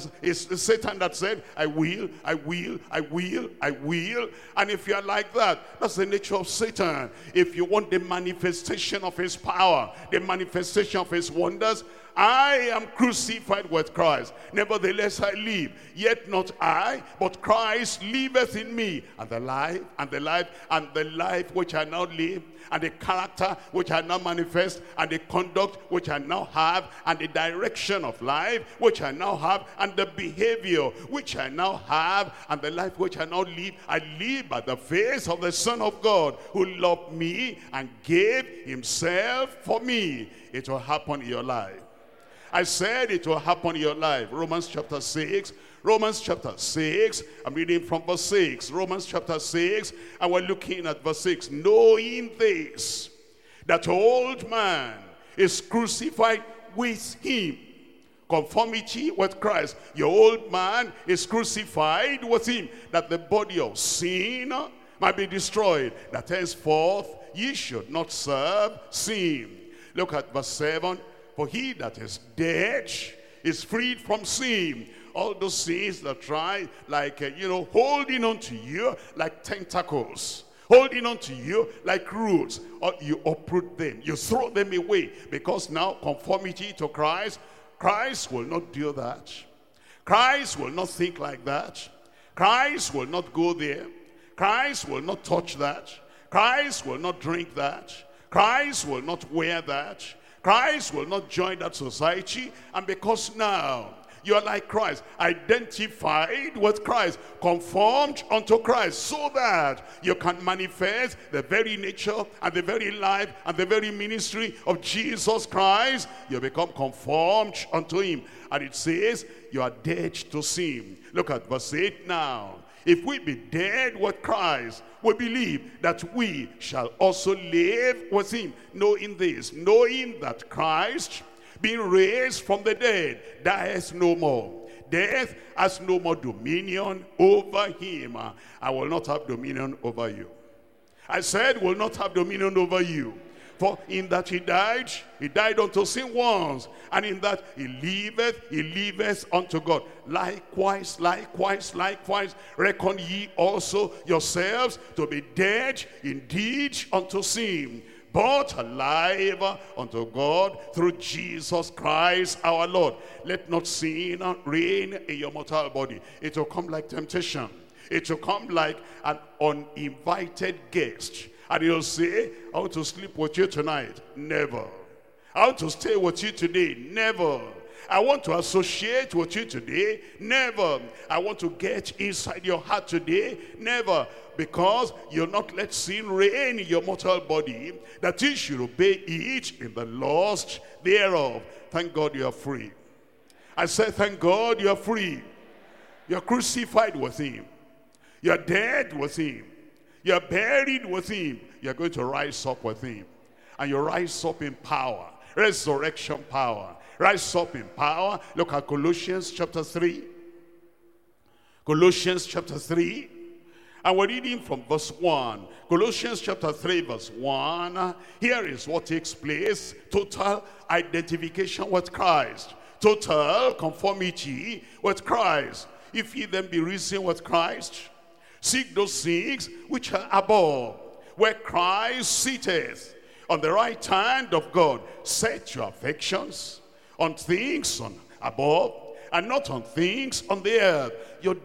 Satan that said, I will, I will, I will, I will. And if you're like that, that's the nature of Satan. If you want the manifestation of his power, the manifestation of his wonders, I am crucified with Christ. Nevertheless I live. Yet not I, but Christ liveth in me. And the life, and the life, and the life which I now live, and the character which I now manifest, and the conduct which I now have, and the direction of life which I now have, and the behavior which I now have, and the life which I now live, I live by the faith of the Son of God, who loved me and gave himself for me. It will happen in your life. I said it will happen in your life. Romans chapter 6. Romans chapter 6. I'm reading from verse 6. Romans chapter 6. And we're looking at verse 6. Knowing this, that old man is crucified with him. Conformity with Christ. Your old man is crucified with him, that the body of sin might be destroyed, that henceforth ye should not serve sin. Look at verse 7. For he that is dead is freed from sin. All those sins that try, like, holding on to you like tentacles, holding on to you like roots, or you uproot them, you throw them away, because now conformity to Christ, Christ will not do that. Christ will not think like that. Christ will not go there. Christ will not touch that. Christ will not drink that. Christ will not wear that. Christ will not join that society. And because now you are like Christ, identified with Christ, conformed unto Christ, so that you can manifest the very nature and the very life and the very ministry of Jesus Christ, you become conformed unto him. And it says you are dead to sin. Look at verse 8 now. If we be dead with Christ, we believe that we shall also live with him. Knowing this, knowing that Christ, being raised from the dead, dieth no more. Death has no more dominion over him. I will not have dominion over you. I said, will not have dominion over you. For in that he died unto sin once, and in that he liveth unto God. Likewise, reckon ye also yourselves to be dead indeed unto sin, but alive unto God through Jesus Christ our Lord. Let not sin reign in your mortal body. It will come like temptation. It will come like an uninvited guest. And he'll say, I want to sleep with you tonight. Never. I want to stay with you today. Never. I want to associate with you today. Never. I want to get inside your heart today. Never. Because you'll not let sin reign in your mortal body, that you should obey it in the lust thereof. Thank God you are free. I said, thank God you are free. You are crucified with him. You are dead with him. You are buried with him. You are going to rise up with him. And you rise up in power. Resurrection power. Rise up in power. Look at Colossians chapter 3. Colossians chapter 3. And we're reading from verse 1. Colossians chapter 3 verse 1. Here is what takes place. Total identification with Christ. Total conformity with Christ. If ye then be risen with Christ, Seek those things which are above, where Christ sitteth on the right hand of God. Set your affections on things on above, and not on things on the earth. Your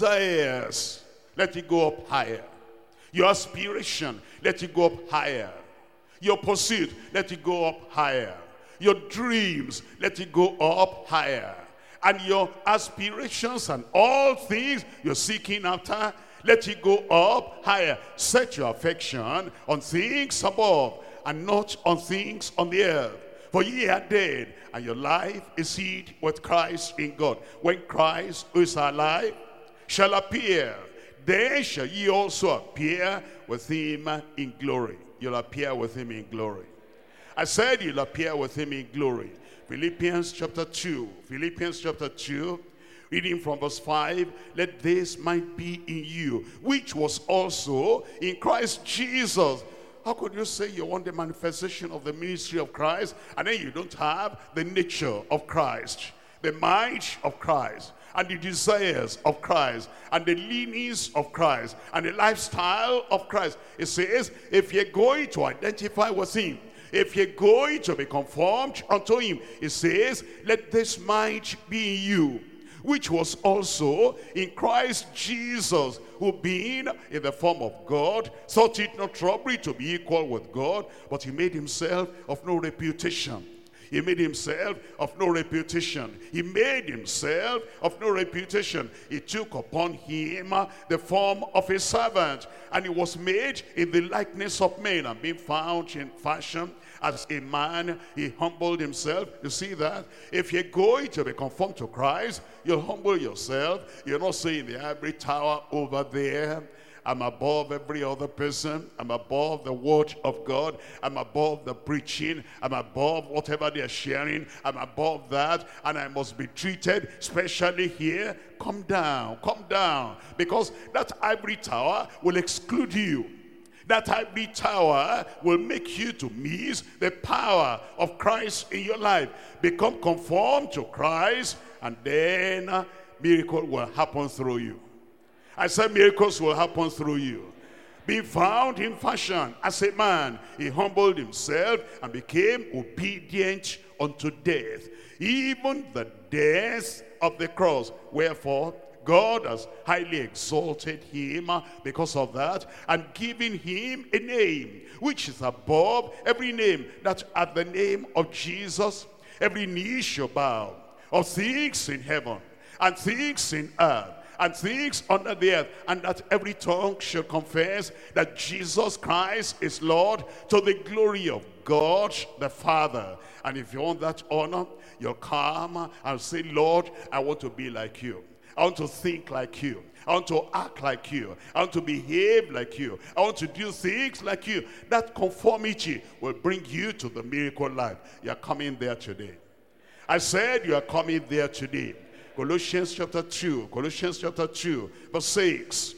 desires, let it go up higher. Your aspiration, let it go up higher. Your pursuit, let it go up higher. Your dreams, let it go up higher. And your aspirations and all things you're seeking after, let it go up higher. Set your affection on things above, and not on things on the earth. For ye are dead, and your life is hid with Christ in God. When Christ, who is our life, shall appear, then shall ye also appear with him in glory. You'll appear with him in glory. I said you'll appear with him in glory. Philippians chapter 2. Philippians chapter 2, reading from verse 5. Let this mind be in you, which was also in Christ Jesus. How could you say you want the manifestation of the ministry of Christ, and then you don't have the nature of Christ, the mind of Christ, and the desires of Christ, and the leanings of Christ, and the lifestyle of Christ? It says, if you're going to identify with him, if you're going to be conformed unto him, it says, let this mind be in you, which was also in Christ Jesus, who being in the form of God, thought it not robbery to be equal with God, but he made himself of no reputation. He made himself of no reputation. He made himself of no reputation. He took upon him the form of a servant, and he was made in the likeness of men, and being found in fashion as a man, he humbled himself. You see that? If you're going to be conformed to Christ, you'll humble yourself. You're not saying the ivory tower over there, I'm above every other person. I'm above the word of God. I'm above the preaching. I'm above whatever they're sharing. I'm above that, and I must be treated specially here. Come down, because that ivory tower will exclude you. That ivory tower will make you to miss the power of Christ in your life. Become conformed to Christ, and then a miracle will happen through you. I said miracles will happen through you. Being found in fashion as a man, he humbled himself and became obedient unto death, even the death of the cross. Wherefore, God has highly exalted him because of that, and given him a name which is above every name, that at the name of Jesus every knee shall bow, of things in heaven and things in earth and things under the earth, and that every tongue shall confess that Jesus Christ is Lord, to the glory of God the Father. And if you want that honor, you'll come and say, Lord, I want to be like you. I want to think like you. I want to act like you. I want to behave like you. I want to do things like you. That conformity will bring you to the miracle life. You're coming there today. I said you are coming there today. Colossians chapter 2, verse 6.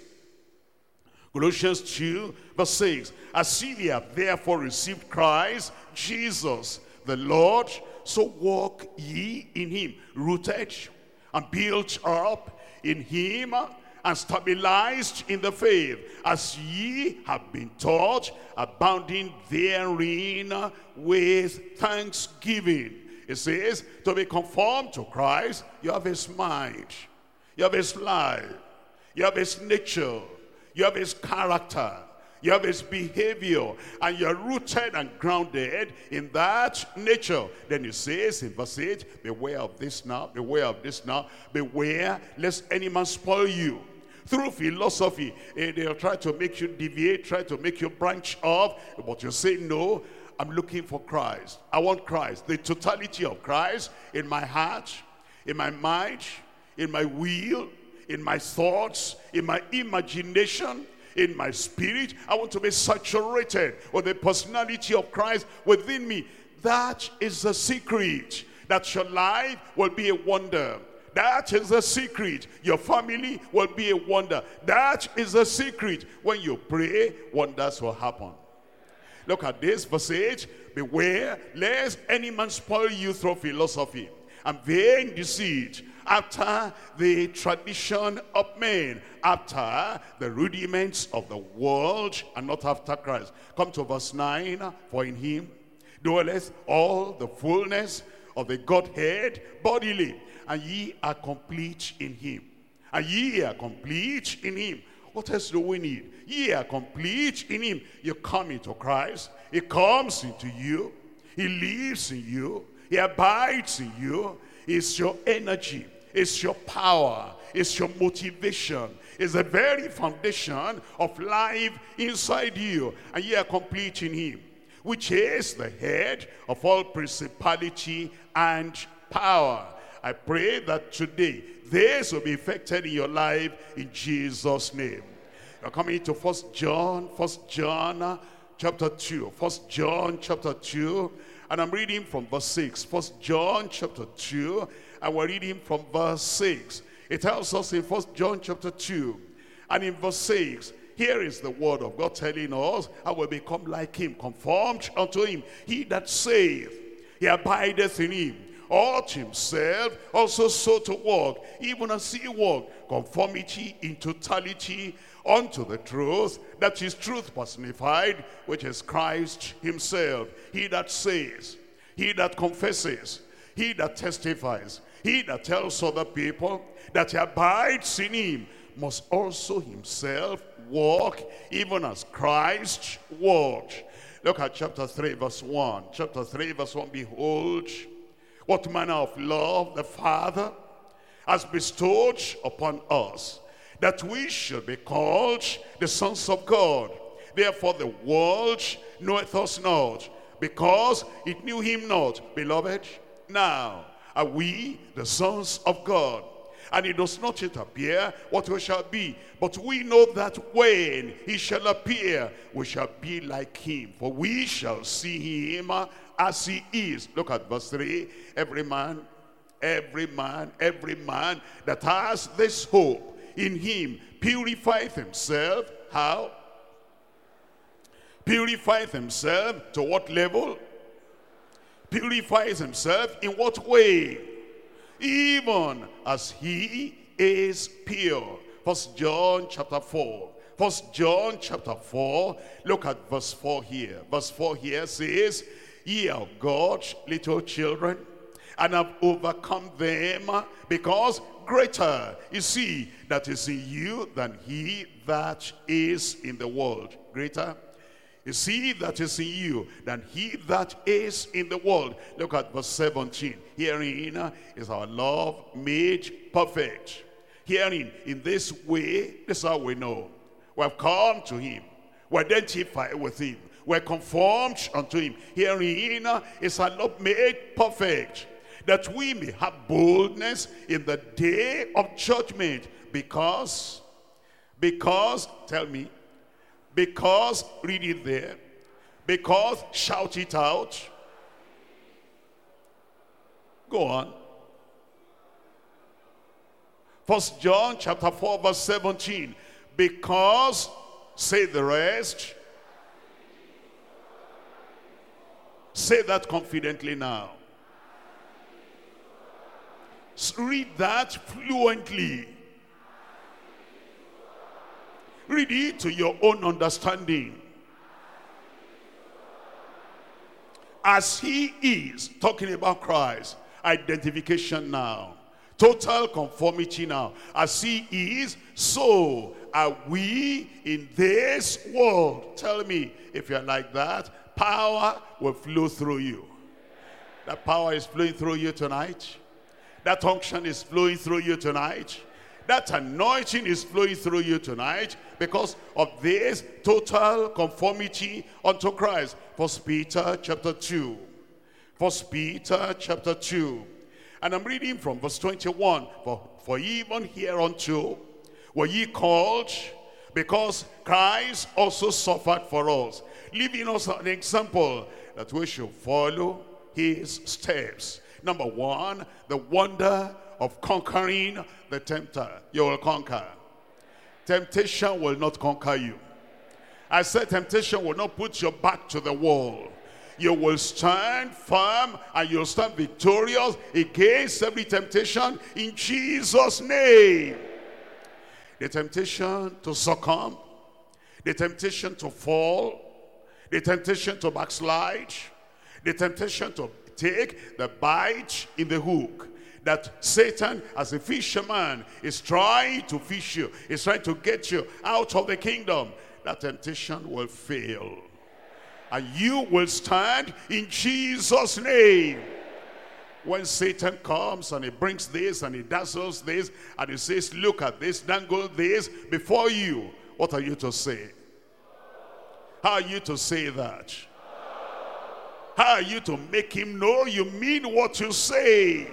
Colossians 2, verse 6. As ye have therefore received Christ Jesus the Lord, so walk ye in him, rooted and built up in him, and stabilized in the faith, as ye have been taught, abounding therein with thanksgiving. It says, to be conformed to Christ, you have his mind, you have his life, you have his nature, you have his character, you have his behavior, and you're rooted and grounded in that nature. Then it says in verse 8, beware of this now, beware of this now, beware lest any man spoil you through philosophy. They'll try to make you deviate, try to make you branch off, but you say, no, I'm looking for Christ. I want Christ, the totality of Christ in my heart, in my mind, in my will, in my thoughts, in my imagination, in my spirit. I want to be saturated with the personality of Christ within me. That is the secret, that your life will be a wonder. That is the secret. Your family will be a wonder. That is the secret. When you pray, wonders will happen. Look at this, verse 8. Beware lest any man spoil you through philosophy and vain deceit, after the tradition of men, after the rudiments of the world, and not after Christ. Come to verse 9. For in him dwelleth all the fullness of the Godhead bodily, and ye are complete in him. And ye are complete in him. What else do we need? Ye are complete in him. You come into Christ. He comes into you. He lives in you. He abides in you. It's your energy. It's your power. It's your motivation. It's the very foundation of life inside you. And ye are complete in him, which is the head of all principality and power. I pray that today this will be effected in your life in Jesus' name. You're coming to 1 John chapter 2. 1 John chapter 2, and I'm reading from verse 6. 1 John chapter 2, and we're reading from verse 6. It tells us in 1 John chapter 2, and in verse 6, here is the word of God telling us how we become like him, conformed unto him. He that saith, he abideth in him, ought himself also so to walk, even as he walked, conformity in totality unto the truth, that is truth personified, which is Christ himself. He that says, he that confesses, he that testifies, he that tells other people that he abides in him, must also himself walk even as Christ walked. Look at chapter 3 verse 1. Chapter 3 verse 1. Behold, what manner of love the Father has bestowed upon us, that we should be called the sons of God. Therefore the world knoweth us not, because it knew him not. Beloved, now are we the sons of God, and it does not yet appear what we shall be. But we know that when he shall appear, we shall be like him, for we shall see him as he is. Look at verse 3. Every man that has this hope in him purifieth himself. How? Purifieth himself to what level? Purifies himself in what way? Even as he is pure. 1 John chapter 4. 1 John chapter 4. Look at verse 4 here. Verse 4 here says, ye are God's little children, and have overcome them, because greater is he that is in you than he that is in the world. Greater is he that is in you than he that is in the world. Look at verse 17. Herein is our love made perfect. Herein, in this way, this is how we know. We have come to him. We identify with him. We're conformed unto him. Herein is our love made perfect, that we may have boldness in the day of judgment. Because, tell me, because, read it there, because, shout it out. Go on. 1 John chapter 4 verse 17. Because, say the rest. Say that confidently now. Read that fluently. Read it to your own understanding. As he is, talking about Christ, identification now. Total conformity now. As he is, so are we in this world. Tell me, if you're like that, power will flow through you. That power is flowing through you tonight. That unction is flowing through you tonight. That anointing is flowing through you tonight because of this total conformity unto Christ. 1 Peter chapter 2. 1 Peter chapter 2. And I'm reading from verse 21. For even hereunto were ye called, because Christ also suffered for us, leaving us an example that we should follow his steps. Number one, the wonder of conquering the tempter. You will conquer. Temptation will not conquer you. I said temptation will not put your back to the wall. you will stand firm and you'll stand victorious against every temptation in Jesus' name. The temptation to succumb, the temptation to fall, the temptation to backslide, the temptation to take the bite in the hook that Satan, as a fisherman, is trying to fish you, is trying to get you out of the kingdom. That temptation will fail. And you will stand in Jesus' name. When Satan comes and he brings this and he dazzles this and he says, look at this, dangle this before you, what are you to say? How are you to say that? How are you to make him know you mean what you say?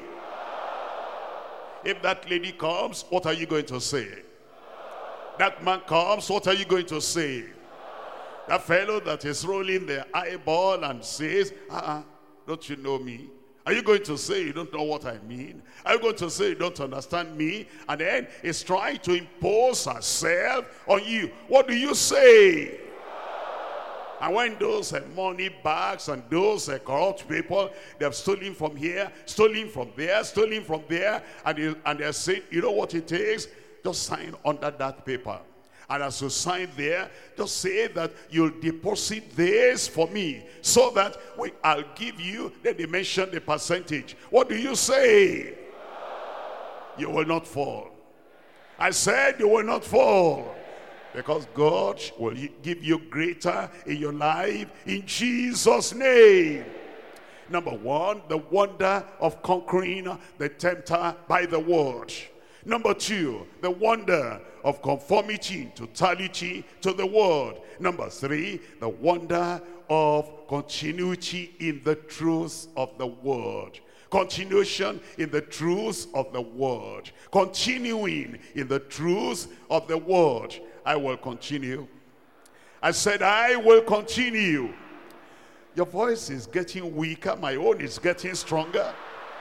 If that lady comes, what are you going to say? That man comes, what are you going to say? That fellow that is rolling the eyeball and says, don't you know me? Are you going to say you don't know what I mean? Are you going to say you don't understand me? And then he's trying to impose herself on you. What do you say? And when those money bags and those corrupt people, they have stolen from here, stolen from there, and they're saying, you know what it takes? Just sign under that paper. And as you sign there, just say that you'll deposit this for me, so that I'll give you, then they mention the percentage. What do you say? You will not fall. I said you will not fall. Because God will give you greater in your life in Jesus' name. Number one, the wonder of conquering the tempter by the word. Number two, the wonder of conformity in totality to the word. Number three, the wonder of continuity in the truth of the word. Continuation in the truth of the word. Continuing in the truth of the word. I will continue. I said, I will continue. Your voice is getting weaker. My own is getting stronger.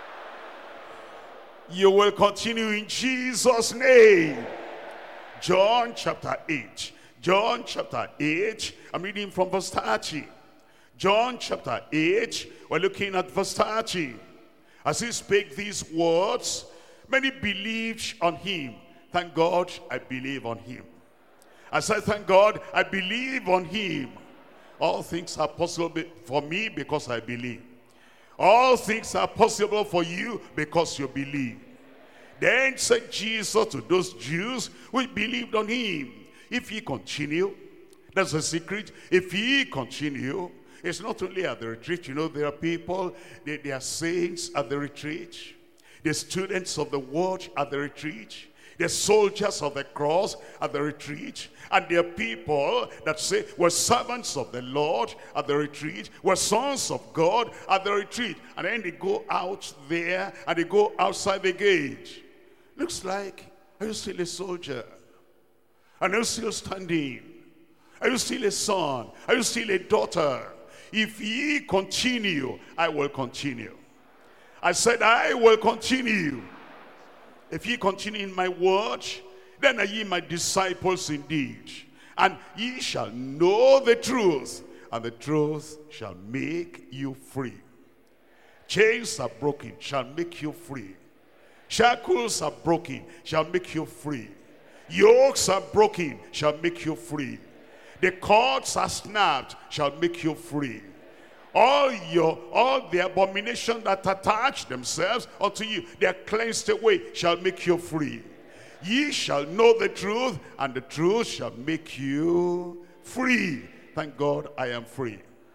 You will continue in Jesus' name. John chapter 8. John chapter 8. I'm reading from verse 30. John chapter 8. We're looking at verse 30. As he spake these words, many believed on him. Thank God, I believe on him. I said, thank God, I believe on him. All things are possible for me because I believe. All things are possible for you because you believe. Then said Jesus to those Jews who believed on him, if ye continue, that's the secret, if ye continue, it's not only at the retreat. You know, there are people, they are saints at the retreat. The students of the word at the retreat. The soldiers of the cross at the retreat. And there are people that say, we're servants of the Lord at the retreat. We're sons of God at the retreat. And then they go out there and they go outside the gate. Looks like, are you still a soldier? Are you still standing? Are you still a son? Are you still a daughter? If ye continue, I will continue. I said, I will continue. If ye continue in my word, then are ye my disciples indeed. And ye shall know the truth, and the truth shall make you free. Chains are broken, shall make you free. Shackles are broken, shall make you free. Yokes are broken, shall make you free. The cords are snapped, shall make you free. All the abomination that attach themselves unto you, they are cleansed away, shall make you free. Ye shall know the truth, and the truth shall make you free. Thank God I am free.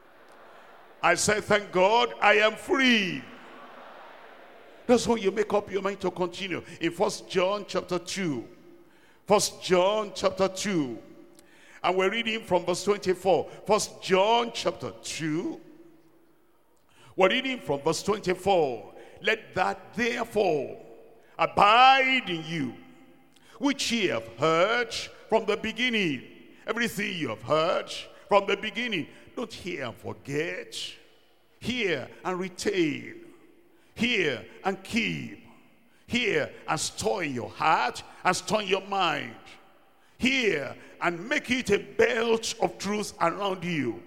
I said, thank God I am free. That's when you make up your mind to continue. In 1 John chapter 2. 1 John chapter 2. And we're reading from verse 24. 1 John chapter 2. We're reading from verse 24. Let that therefore abide in you, which ye have heard from the beginning. Everything you have heard from the beginning. Don't hear and forget. Hear and retain. Hear and keep. Hear and store in your heart and store in your mind. Hear and make it a belt of truth around you.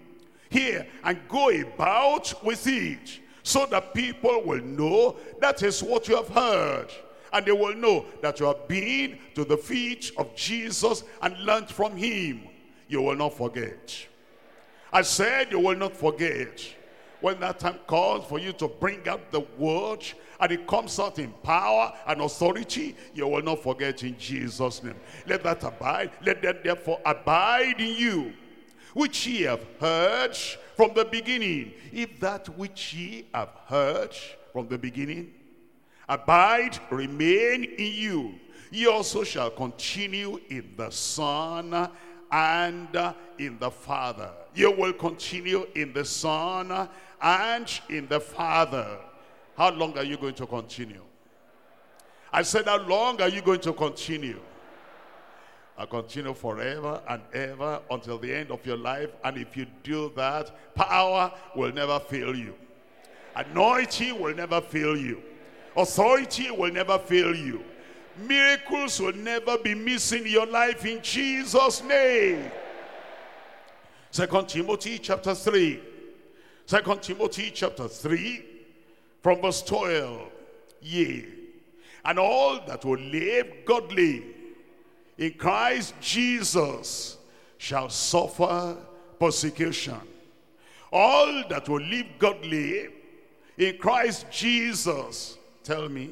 Hear and go about with it, so that people will know that is what you have heard. And they will know that you have been to the feet of Jesus and learned from him. You will not forget. I said you will not forget. When that time comes for you to bring out the word, and it comes out in power and authority, you will not forget in Jesus' name. Let that abide. Let that therefore abide in you, which ye have heard from the beginning. If that which ye have heard from the beginning abide, remain in you, ye also shall continue in the Son and in the Father. You will continue in the Son and in the Father. How long are you going to continue? I said, how long are you going to continue? I'll continue forever and ever until the end of your life. And if you do that, power will never fail you. Anointing will never fail you. Authority will never fail you. Miracles will never be missing in your life in Jesus' name. 2 Timothy chapter 3. 2 Timothy chapter 3 from verse 12. Yea, and all that will live godly in Christ Jesus shall suffer persecution. All that will live godly in Christ Jesus, tell me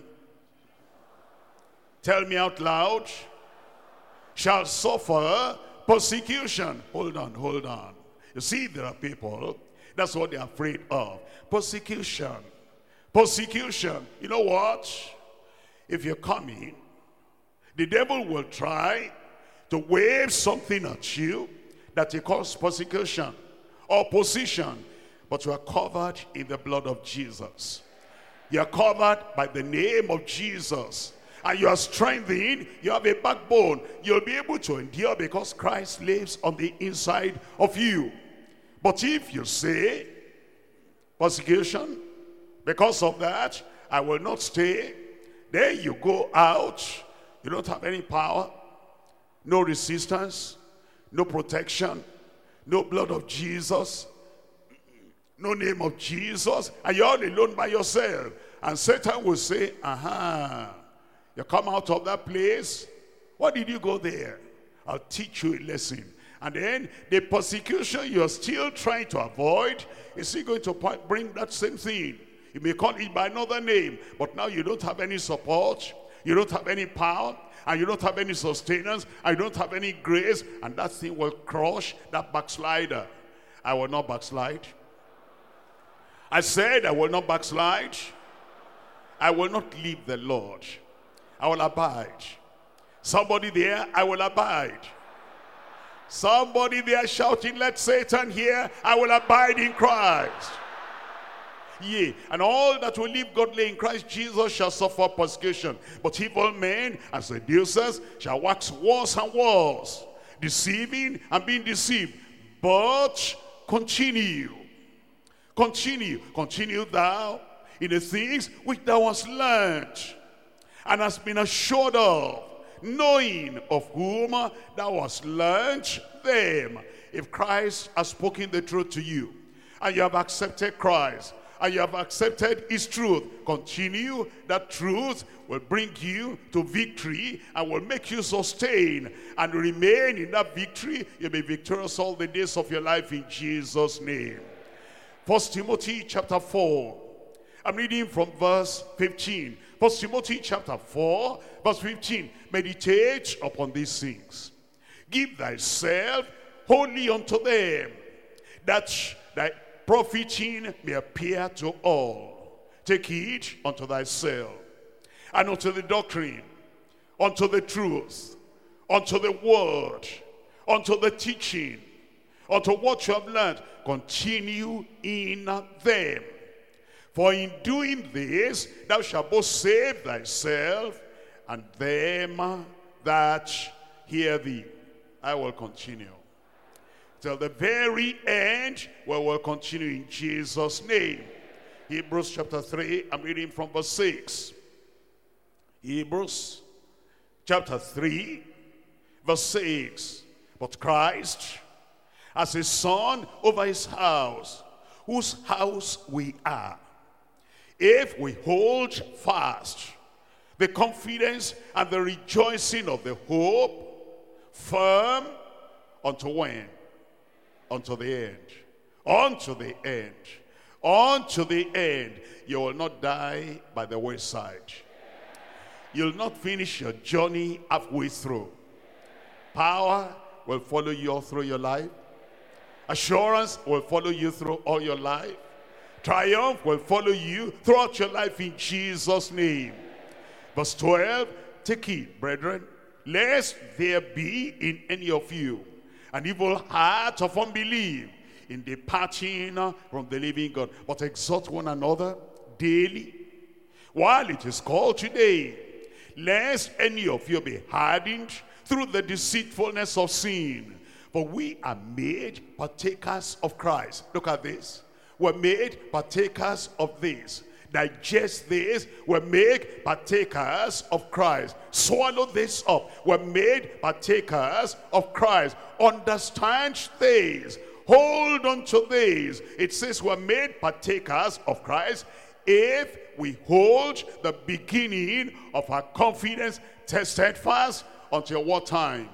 out loud, shall suffer persecution. Hold on. You see, there are people, that's what they're afraid of. Persecution. You know what? If you're coming, the devil will try to wave something at you that he calls persecution, opposition, but you are covered in the blood of Jesus. You are covered by the name of Jesus, and you are strengthened. You have a backbone. You'll be able to endure because Christ lives on the inside of you. But if you say, persecution, because of that, I will not stay, then you go out. You don't have any power, no resistance, no protection, no blood of Jesus, no name of Jesus, and you're all alone by yourself. And Satan will say, you come out of that place. Why did you go there? I'll teach you a lesson. And then the persecution you're still trying to avoid, is he going to bring that same thing? You may call it by another name, but now you don't have any support, you don't have any power, and you don't have any sustenance, and you don't have any grace, and that thing will crush that backslider. I will not backslide. I said I will not backslide. I will not leave the Lord. I will abide. Somebody there, I will abide. Somebody there shouting, let Satan hear, I will abide in Christ. Yea, and all that will live godly in Christ Jesus shall suffer persecution. But evil men and seducers shall wax worse and worse, deceiving and being deceived. But continue thou in the things which thou hast learned, and hast been assured of, knowing of whom thou hast learned them. If Christ has spoken the truth to you, and you have accepted Christ, and you have accepted his truth, continue. That truth will bring you to victory and will make you sustain and remain in that victory. You'll be victorious all the days of your life in Jesus' name. 1 Timothy chapter 4. I'm reading from verse 15. 1 Timothy chapter 4, verse 15. Meditate upon these things. Give thyself wholly unto them, that thy profiting may appear to all. Take heed unto thyself, and unto the doctrine, unto the truth, unto the word, unto the teaching, unto what you have learned. Continue in them. For in doing this, thou shalt both save thyself and them that hear thee. I will continue till the very end, where we'll continue in Jesus' name. Hebrews chapter 3, I'm reading from verse 6. Hebrews chapter 3, verse 6. But Christ as a son over his house, whose house we are, if we hold fast the confidence and the rejoicing of the hope firm unto when? Unto the end. Unto the end. Unto the end. You will not die by the wayside. You'll not finish your journey halfway through. Power will follow you all through your life. Assurance will follow you through all your life. Triumph will follow you throughout your life in Jesus' name. Verse 12, take heed, brethren, lest there be in any of you an evil heart of unbelief in departing from the living God. But exhort one another daily, while it is called today, lest any of you be hardened through the deceitfulness of sin. For we are made partakers of Christ. Look at this. We're made partakers of this. Digest this. We're made partakers of Christ. Swallow this up. We're made partakers of Christ. Understand this. Hold on to this. It says we're made partakers of Christ if we hold the beginning of our confidence steadfast until what time?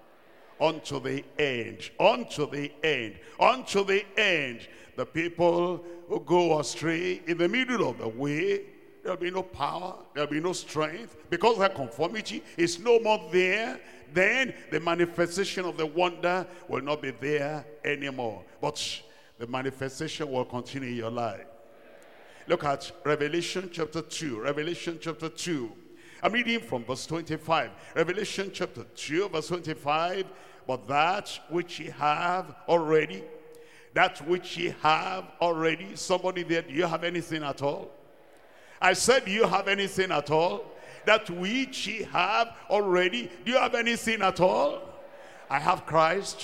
Unto the end. Unto the end. Unto the end. The people who go astray in the middle of the way, there'll be no power, there'll be no strength, because that conformity is no more there. Then the manifestation of the wonder will not be there anymore. But the manifestation will continue in your life. Look at Revelation chapter 2. Revelation chapter 2. I'm reading from verse 25. Revelation chapter 2, verse 25. But that which ye have already, that which ye have already. Somebody there, do you have anything at all? I said, do you have anything at all? That which ye have already. Do you have anything at all? I have Christ.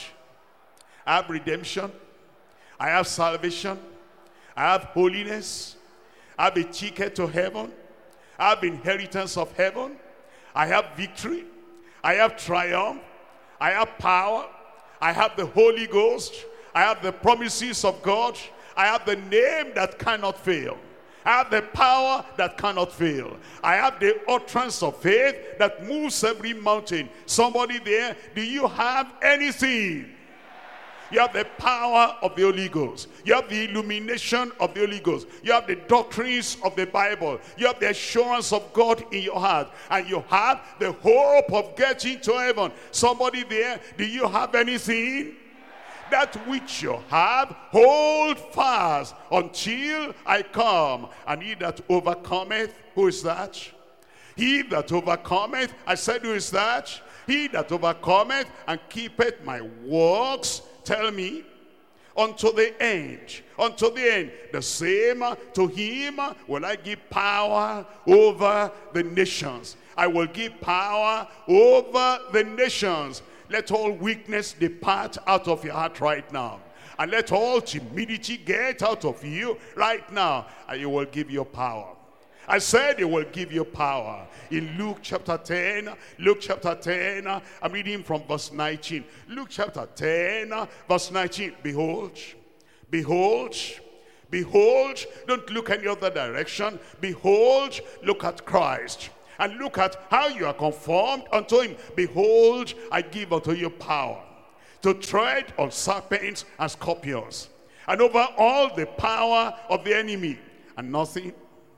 I have redemption. I have salvation. I have holiness. I have a ticket to heaven. I have inheritance of heaven. I have victory. I have triumph. I have power. I have the Holy Ghost. I have the promises of God. I have the name that cannot fail. I have the power that cannot fail. I have the utterance of faith that moves every mountain. Somebody there, do you have anything? You have the power of the Holy Ghost. You have the illumination of the Holy Ghost. You have the doctrines of the Bible. You have the assurance of God in your heart. And you have the hope of getting to heaven. Somebody there, do you have anything? That which you have, hold fast until I come. And he that overcometh, who is that? He that overcometh, I said, who is that? He that overcometh and keepeth my works, tell me, unto the end. Unto the end. The same, to him will I give power over the nations. I will give power over the nations. Let all weakness depart out of your heart right now. And let all timidity get out of you right now. And you will give your power. I said it will give you power. In Luke chapter 10, Luke chapter 10, I'm reading from verse 19. Luke chapter 10, verse 19. Behold, behold, behold, don't look any other direction. Behold, look at Christ. And look at how you are conformed unto him. Behold, I give unto you power to tread on serpents and scorpions, and over all the power of the enemy. And nothing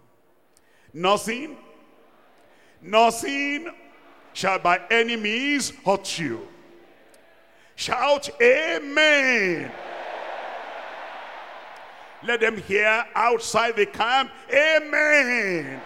shall by any means hurt you. Shout amen. Let them hear outside the camp, amen.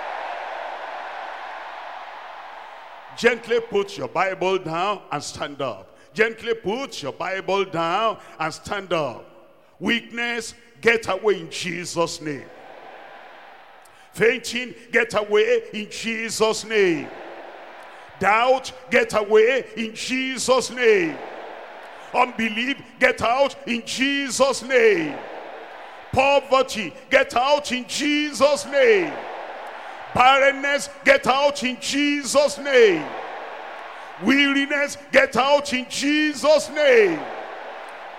Gently put your Bible down and stand up. Gently put your Bible down and stand up. Weakness, get away in Jesus' name. Fainting, get away in Jesus' name. Doubt, get away in Jesus' name. Unbelief, get out in Jesus' name. Poverty, get out in Jesus' name. Barrenness, get out in Jesus' name. Weariness, get out in Jesus' name.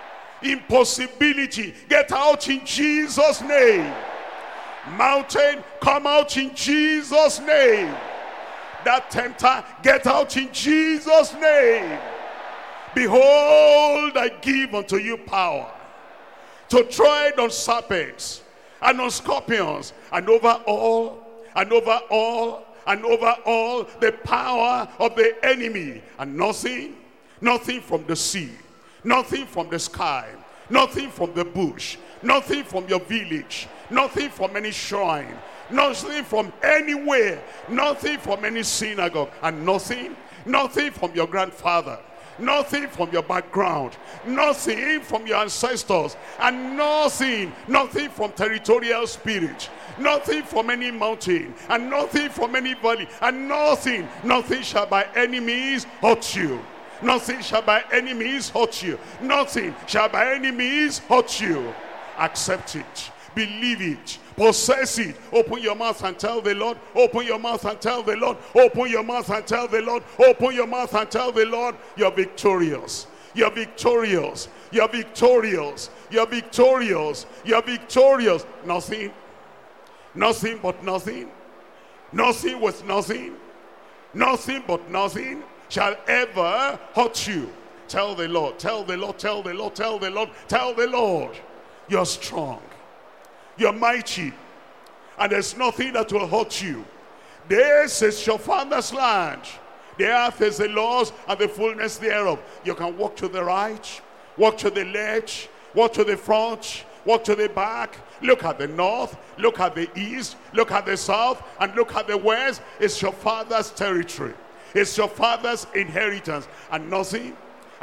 impossibility, get out in Jesus' name. Mountain, come out in Jesus' name. That tempter, get out in Jesus' name. Behold, I give unto you power to tread on serpents and on scorpions, and over all, and over all, and over all the power of the enemy. And nothing from the sea, nothing from the sky, nothing from the bush, nothing from your village, nothing from any shrine, nothing from anywhere, nothing from any synagogue, and nothing from your grandfather, nothing from your background, nothing from your ancestors, and nothing from territorial spirit, nothing from any mountain, and nothing from any valley, and nothing shall by enemies hurt you. Nothing shall by enemies hurt you. Nothing shall by enemies hurt you. Accept it. Believe it. Possess it. Open your mouth and tell the Lord. Open your mouth and tell the Lord. Open your mouth and tell the Lord. Open your mouth and tell the Lord. You're victorious. You're victorious. You're victorious. You're victorious. You're victorious. Nothing but nothing. Nothing with nothing. Nothing but nothing shall ever hurt you. Tell the Lord. Tell the Lord. Tell the Lord. Tell the Lord. Tell the Lord. You're strong. You're mighty. And there's nothing that will hurt you. This is your father's land. The earth is the Lord's and the fullness thereof. You can walk to the right, walk to the left, walk to the front, walk to the back. Look at the north, look at the east, look at the south, and look at the west. It's your father's territory. It's your father's inheritance. And nothing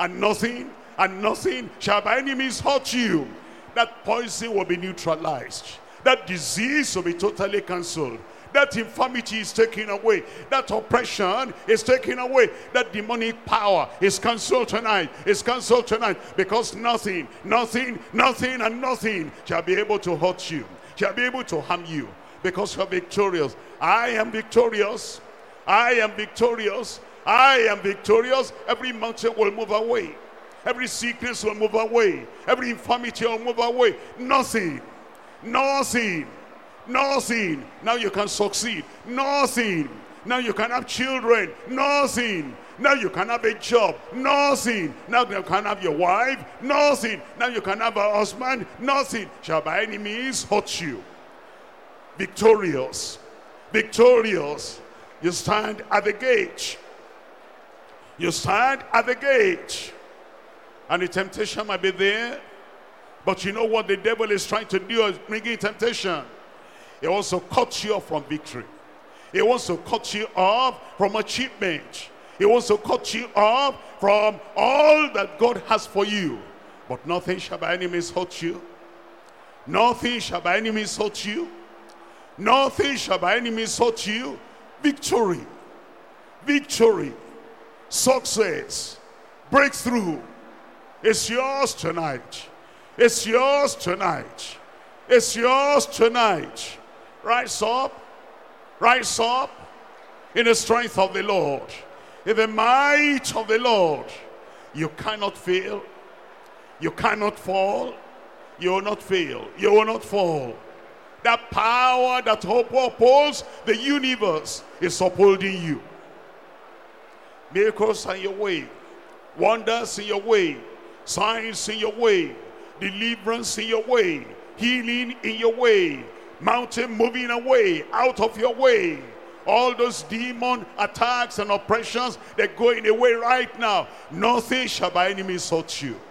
shall by any means hurt you. That poison will be neutralized. That disease will be totally cancelled. That infirmity is taken away. That oppression is taken away. That demonic power is cancelled tonight. It's cancelled tonight. Because nothing shall be able to hurt you. Shall be able to harm you. Because you're victorious. I am victorious. I am victorious. I am victorious. Every mountain will move away. Every sickness will move away. Every infirmity will move away. Nothing. Now you can succeed. Nothing. Now you can have children. Nothing. Now you can have a job. Nothing. Now you can have your wife. Nothing. Now you can have a husband. Nothing shall by any means hurt you. Victorious. Victorious. You stand at the gate. You stand at the gate. And the temptation might be there. But you know what the devil is trying to do is bringing temptation. He wants to cut you off from victory. He wants to cut you off from achievement. He wants to cut you off from all that God has for you. But nothing shall by any means hurt you. Nothing shall by any means hurt you. Nothing shall by any means hurt you. Victory. Victory. Success. Breakthrough. It's yours tonight. It's yours tonight. It's yours tonight. Rise up. Rise up in the strength of the Lord. In the might of the Lord. You cannot fail. You cannot fall. You will not fail. You will not fall. That power that upholds the universe is upholding you. Miracles are your way. Wonders in your way. Signs in your way. Deliverance in your way. Healing in your way. Mountain moving away, out of your way. All those demon attacks and oppressions, they're going away right now. Nothing shall by any means hurt you.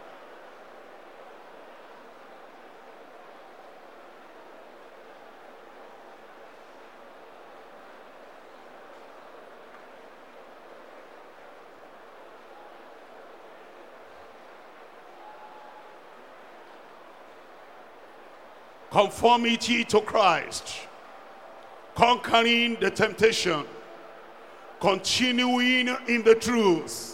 Conformity to Christ. Conquering the temptation. Continuing in the truth.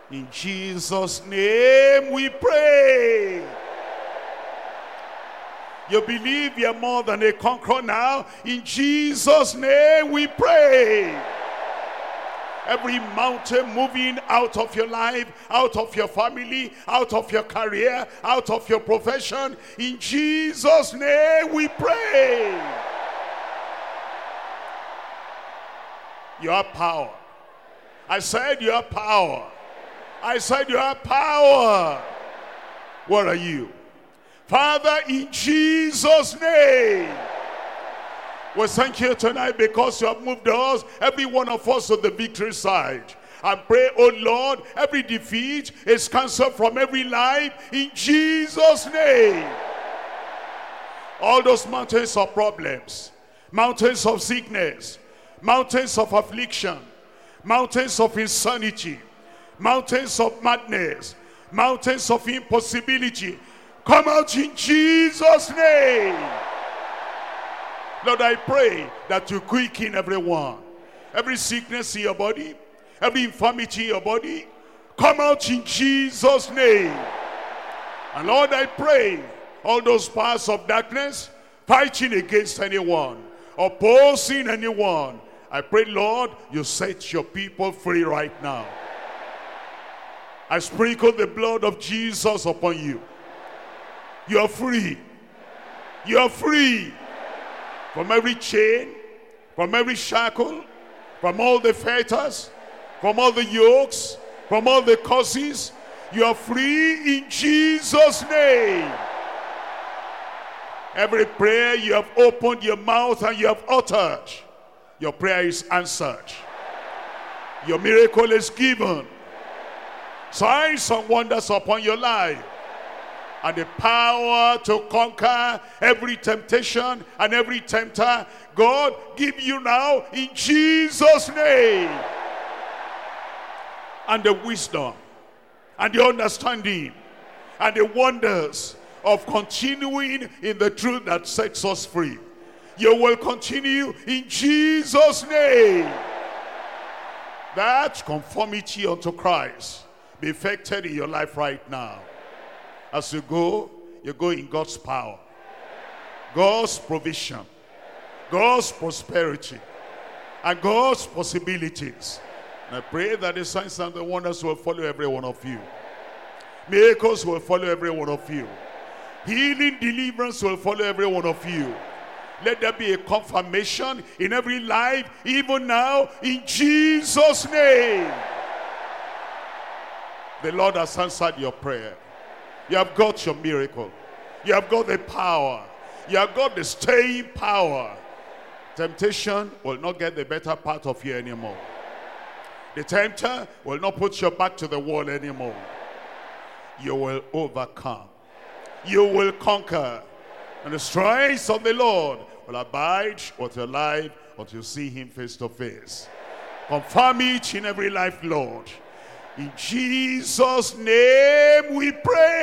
In Jesus' name we pray. You believe you're more than a conqueror now. In Jesus' name we pray. Every mountain moving out of your life, out of your family, out of your career, out of your profession, in Jesus' name we pray. You have power. I said you have power. I said you have power. What are you? Father, in Jesus' name, we thank you tonight because you have moved us, every one of us, to the victory side. And pray, oh Lord, every defeat is cancelled from every life in Jesus' name. All those mountains of problems, mountains of sickness, mountains of affliction, mountains of insanity, mountains of madness, mountains of impossibility, come out in Jesus' name. Lord, I pray that you quicken everyone. Every sickness in your body, every infirmity in your body, come out in Jesus' name. And Lord, I pray all those powers of darkness fighting against anyone, opposing anyone, I pray, Lord, you set your people free right now. I sprinkle the blood of Jesus upon you. You are free. You are free from every chain, from every shackle, from all the fetters, from all the yokes, from all the curses. You are free in Jesus' name. Every prayer you have opened your mouth and you have uttered, your prayer is answered. Your miracle is given. Signs and wonders upon your life. And the power to conquer every temptation and every tempter, God give you now in Jesus' name. And the wisdom and the understanding and the wonders of continuing in the truth that sets us free. You will continue in Jesus' name. That conformity unto Christ be effected in your life right now. As you go in God's power, God's provision, God's prosperity, and God's possibilities. And I pray that the signs and the wonders will follow every one of you. Miracles will follow every one of you. Healing, deliverance will follow every one of you. Let there be a confirmation in every life, even now, in Jesus' name. The Lord has answered your prayer. You have got your miracle. You have got the power. You have got the staying power. Temptation will not get the better part of you anymore. The tempter will not put your back to the wall anymore. You will overcome. You will conquer. And the strength of the Lord will abide with your life until you see him face to face. Confirm it in every life, Lord. In Jesus' name we pray.